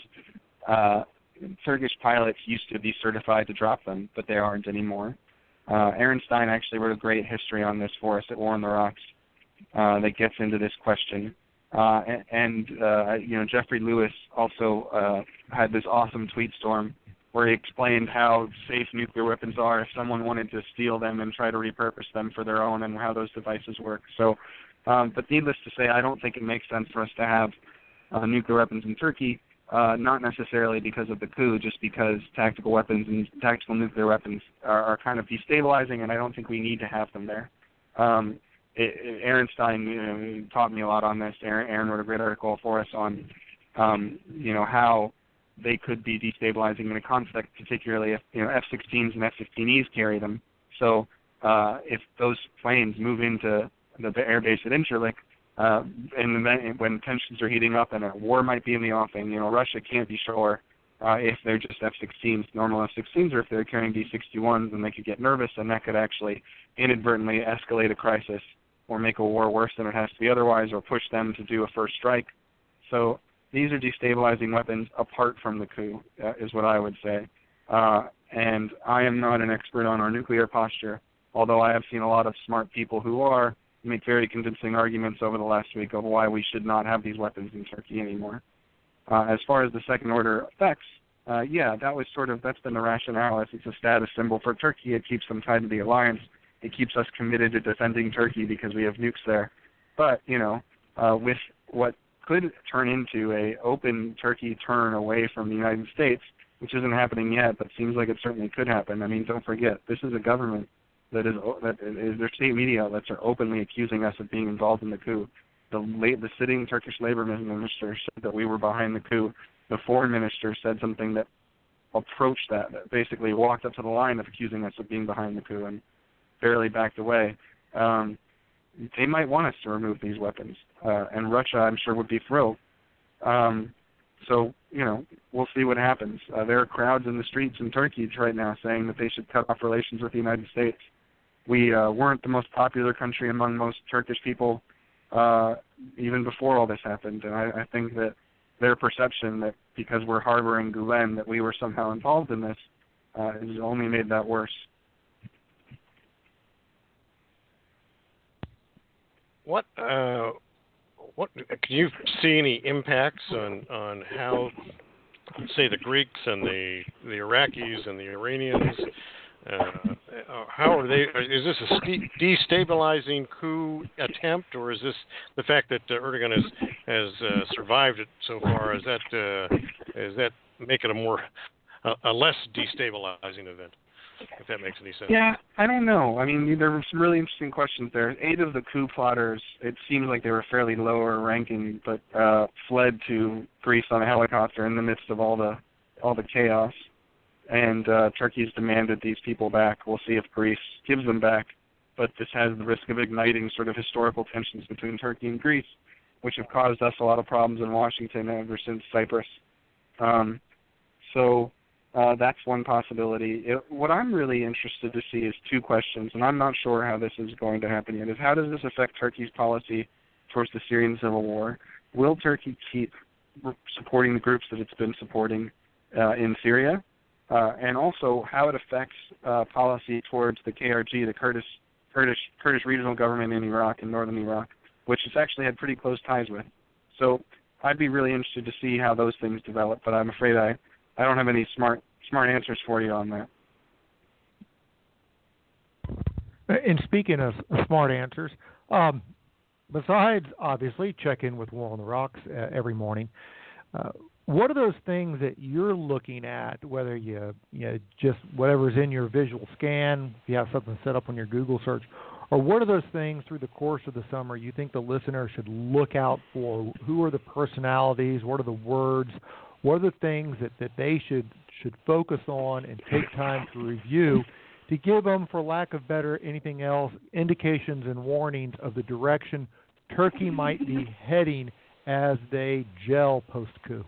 Uh, Turkish pilots used to be certified to drop them, but they aren't anymore. Uh, Aaron Stein actually wrote a great history on this for us at War on the Rocks uh, that gets into this question. Uh, and, and uh, you know, Jeffrey Lewis also uh, had this awesome tweet storm where he explained how safe nuclear weapons are if someone wanted to steal them and try to repurpose them for their own, and how those devices work. So, um, but needless to say, I don't think it makes sense for us to have uh, nuclear weapons in Turkey, uh, not necessarily because of the coup, just because tactical weapons and tactical nuclear weapons are, are kind of destabilizing, and I don't think we need to have them there. Um, it, it, Aaron Stein you know, taught me a lot on this. Aaron, Aaron wrote a great article for us on, um, you know, how they could be destabilizing in a conflict, particularly if, you know, F sixteens and F fifteen Es carry them. So uh, if those planes move into the air base at Incirlik, uh, and then when tensions are heating up and a war might be in the offing, you know, Russia can't be sure uh, if they're just F sixteens, normal F sixteens, or if they're carrying B sixty-ones, and they could get nervous, and that could actually inadvertently escalate a crisis or make a war worse than it has to be otherwise, or push them to do a first strike. So these are destabilizing weapons apart from the coup, uh, is what I would say. Uh, and I am not an expert on our nuclear posture, although I have seen a lot of smart people who are make very convincing arguments over the last week of why we should not have these weapons in Turkey anymore. Uh, as far as the second-order effects, uh, yeah, that was sort of, that's been the rationale. If it's a status symbol for Turkey, it keeps them tied to the alliance. It keeps us committed to defending Turkey because we have nukes there. But, you know, uh, with what could turn into a open Turkey turn away from the United States, which isn't happening yet, but seems like it certainly could happen. I mean, don't forget, this is a government that is, that is their state media outlets are openly accusing us of being involved in the coup. The, the sitting Turkish labor minister said that we were behind the coup. The foreign minister said something that approached that, that basically walked up to the line of accusing us of being behind the coup and barely backed away. Um, they might want us to remove these weapons. Uh, and Russia, I'm sure, would be thrilled. Um, so, you know, we'll see what happens. Uh, there are crowds in the streets in Turkey right now saying that they should cut off relations with the United States. We uh, weren't the most popular country among most Turkish people uh, even before all this happened. And I, I think that their perception that because we're harboring Gulen, that we were somehow involved in this, uh, has only made that worse. What uh, what can you see any impacts on, on how, say, the Greeks and the the Iraqis and the Iranians, uh, how are they? Is this a st- destabilizing coup attempt, or is this the fact that uh, Erdogan has has uh, survived it so far? Is that uh, is that make it a more a, a less destabilizing event? if that makes any sense. Yeah, I don't know. I mean, there were some really interesting questions there. Eight of the coup plotters, it seems like they were fairly lower ranking, but uh, fled to Greece on a helicopter in the midst of all the all the chaos. And uh, Turkey's demanded these people back. We'll see if Greece gives them back. But this has the risk of igniting sort of historical tensions between Turkey and Greece, which have caused us a lot of problems in Washington ever since Cyprus. Um, so uh, that's one possibility. It, what I'm really interested to see is two questions, and I'm not sure how this is going to happen yet, is how does this affect Turkey's policy towards the Syrian civil war? Will Turkey keep supporting the groups that it's been supporting uh, in Syria? Uh, and also how it affects uh, policy towards the K R G, the Kurdish, Kurdish, Kurdish regional government in Iraq, in northern Iraq, which it's actually had pretty close ties with. So I'd be really interested to see how those things develop, but I'm afraid I, I don't have any smart smart answers for you on that. And speaking of smart answers, um, besides obviously check in with War on the Rocks uh, every morning, uh, what are those things that you're looking at, whether you, you know, just whatever's in your visual scan, if you have something set up on your Google search, or what are those things through the course of the summer you think the listener should look out for? Who are the personalities? What are the words? What are the things that, that they should should focus on and take time to review to give them, for lack of better anything else, indications and warnings of the direction Turkey might be heading as they gel post-coup?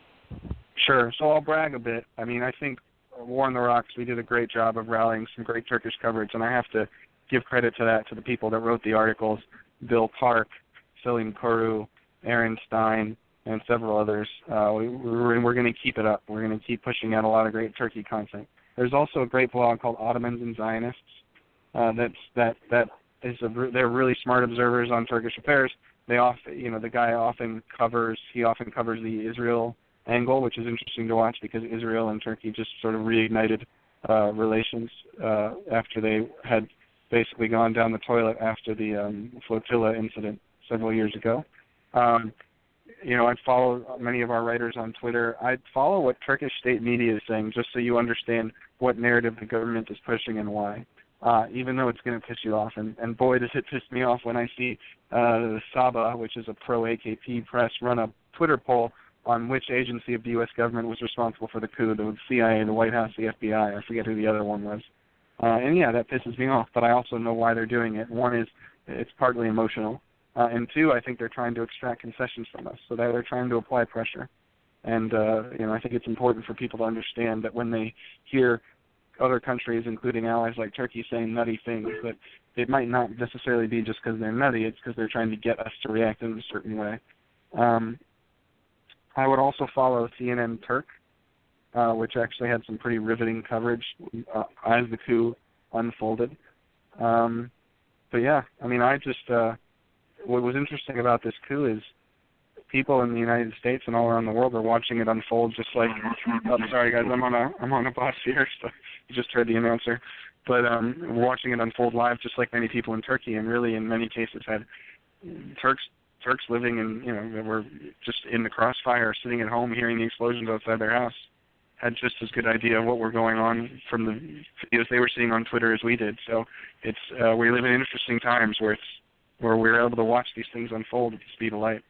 Sure. So I'll brag a bit. I mean, I think War on the Rocks, we did a great job of rallying some great Turkish coverage, and I have to give credit to that to the people that wrote the articles, Bill Park, Selim Koru, Aaron Stein, and several others. Uh, we, we're we're going to keep it up. We're going to keep pushing out a lot of great Turkey content. There's also a great blog called Ottomans and Zionists. Uh, that's that that is a, they're really smart observers on Turkish affairs. They often, you know, the guy often covers he often covers the Israel angle, which is interesting to watch because Israel and Turkey just sort of reignited uh, relations uh, after they had basically gone down the toilet after the um, flotilla incident several years ago. Um, you know, I'd follow many of our writers on Twitter. I'd follow what Turkish state media is saying just so you understand what narrative the government is pushing and why, uh, even though it's going to piss you off. And, and boy, does it piss me off when I see uh, Saba, which is a pro-A K P press, run a Twitter poll on which agency of the U S government was responsible for the coup, the C I A, the White House, the F B I. I forget who the other one was. Uh, and, yeah, that pisses me off, but I also know why they're doing it. One is it's partly emotional. Uh, and, two, I think they're trying to extract concessions from us, so that they're trying to apply pressure. And, uh, you know, I think it's important for people to understand that when they hear other countries, including allies like Turkey, saying nutty things, that it might not necessarily be just because they're nutty. It's because they're trying to get us to react in a certain way. Um, I would also follow C N N Turk, uh, which actually had some pretty riveting coverage uh, as the coup unfolded. Um, but, yeah, I mean, I just uh, – what was interesting about this coup is people in the United States and all around the world are watching it unfold just like – oh, sorry, guys, I'm on a I'm on a bus here, so you just heard the announcer. But um, watching it unfold live just like many people in Turkey, and really in many cases had Turks Turks living in, you know, that were just in the crossfire, sitting at home hearing the explosions outside their house, had just as good idea of what were going on from the videos they were seeing on Twitter as we did. So it's uh, we live in interesting times where it's where we're able to watch these things unfold at the speed of light.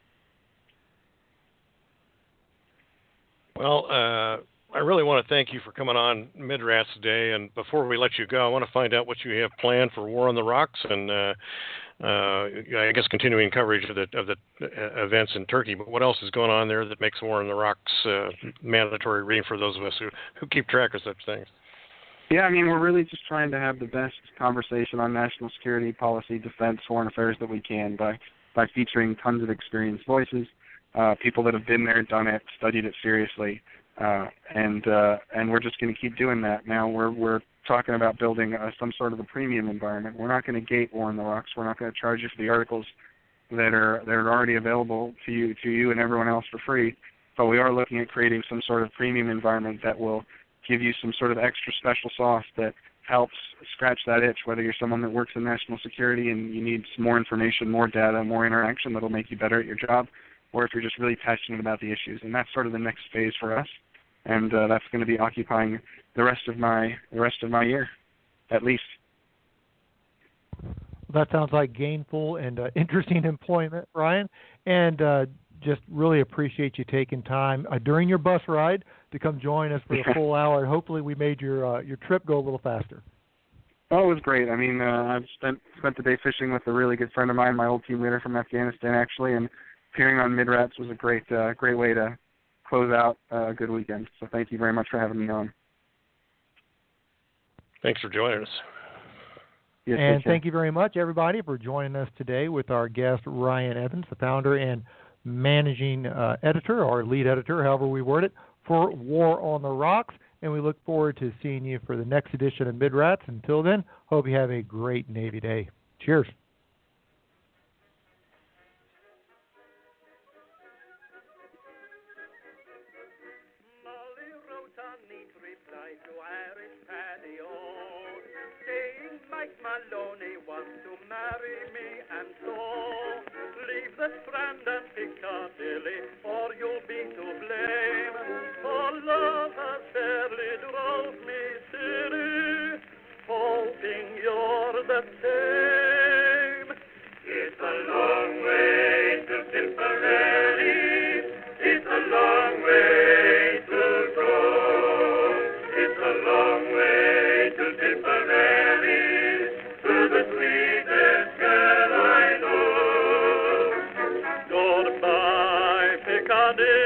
Well, uh, I really want to thank you for coming on Midrash today. And before we let you go, I want to find out what you have planned for War on the Rocks and, uh, uh, I guess, continuing coverage of the of the events in Turkey. But what else is going on there that makes War on the Rocks uh, mandatory reading for those of us who, who keep track of such things? Yeah, I mean, we're really just trying to have the best conversation on national security, policy, defense, foreign affairs that we can by, by featuring tons of experienced voices, uh, people that have been there, done it, studied it seriously, uh, and uh, and we're just going to keep doing that. Now we're we're talking about building uh, some sort of a premium environment. We're not going to gate War on the Rocks. We're not going to charge you for the articles that are that are already available to you to you and everyone else for free, but we are looking at creating some sort of premium environment that will give you some sort of extra special sauce that helps scratch that itch, whether you're someone that works in national security and you need some more information, more data, more interaction that'll make you better at your job, or if you're just really passionate about the issues. And that's sort of the next phase for us. And uh, that's going to be occupying the rest of my the rest of my year, at least. That sounds like gainful and uh, interesting employment, Ryan. And uh, just really appreciate you taking time uh, during your bus ride to come join us for the full hour. And hopefully we made your uh, your trip go a little faster. Oh, it was great. I mean, uh, I've spent spent the day fishing with a really good friend of mine, my old team leader from Afghanistan, actually, and appearing on Mid-Rats was a great uh, great way to close out a good weekend. So thank you very much for having me on. Thanks for joining us. Yes, and thank you very much, everybody, for joining us today with our guest, Ryan Evans, the founder and managing uh, editor, or lead editor, however we word it, for War on the Rocks. And we look forward to seeing you for the next edition of Mid-Rats. Until then, hope you have a great Navy Day. Cheers. Maloney wants to marry me, and so leave the Strand and Piccadilly, or you'll be to blame. For love has fairly drove me silly, hoping you're the same. It's a long way to Tipperary, it's a long way to go. It's a long way to Tipperary, the sweetest girl I know. Goodbye, Piccadilly.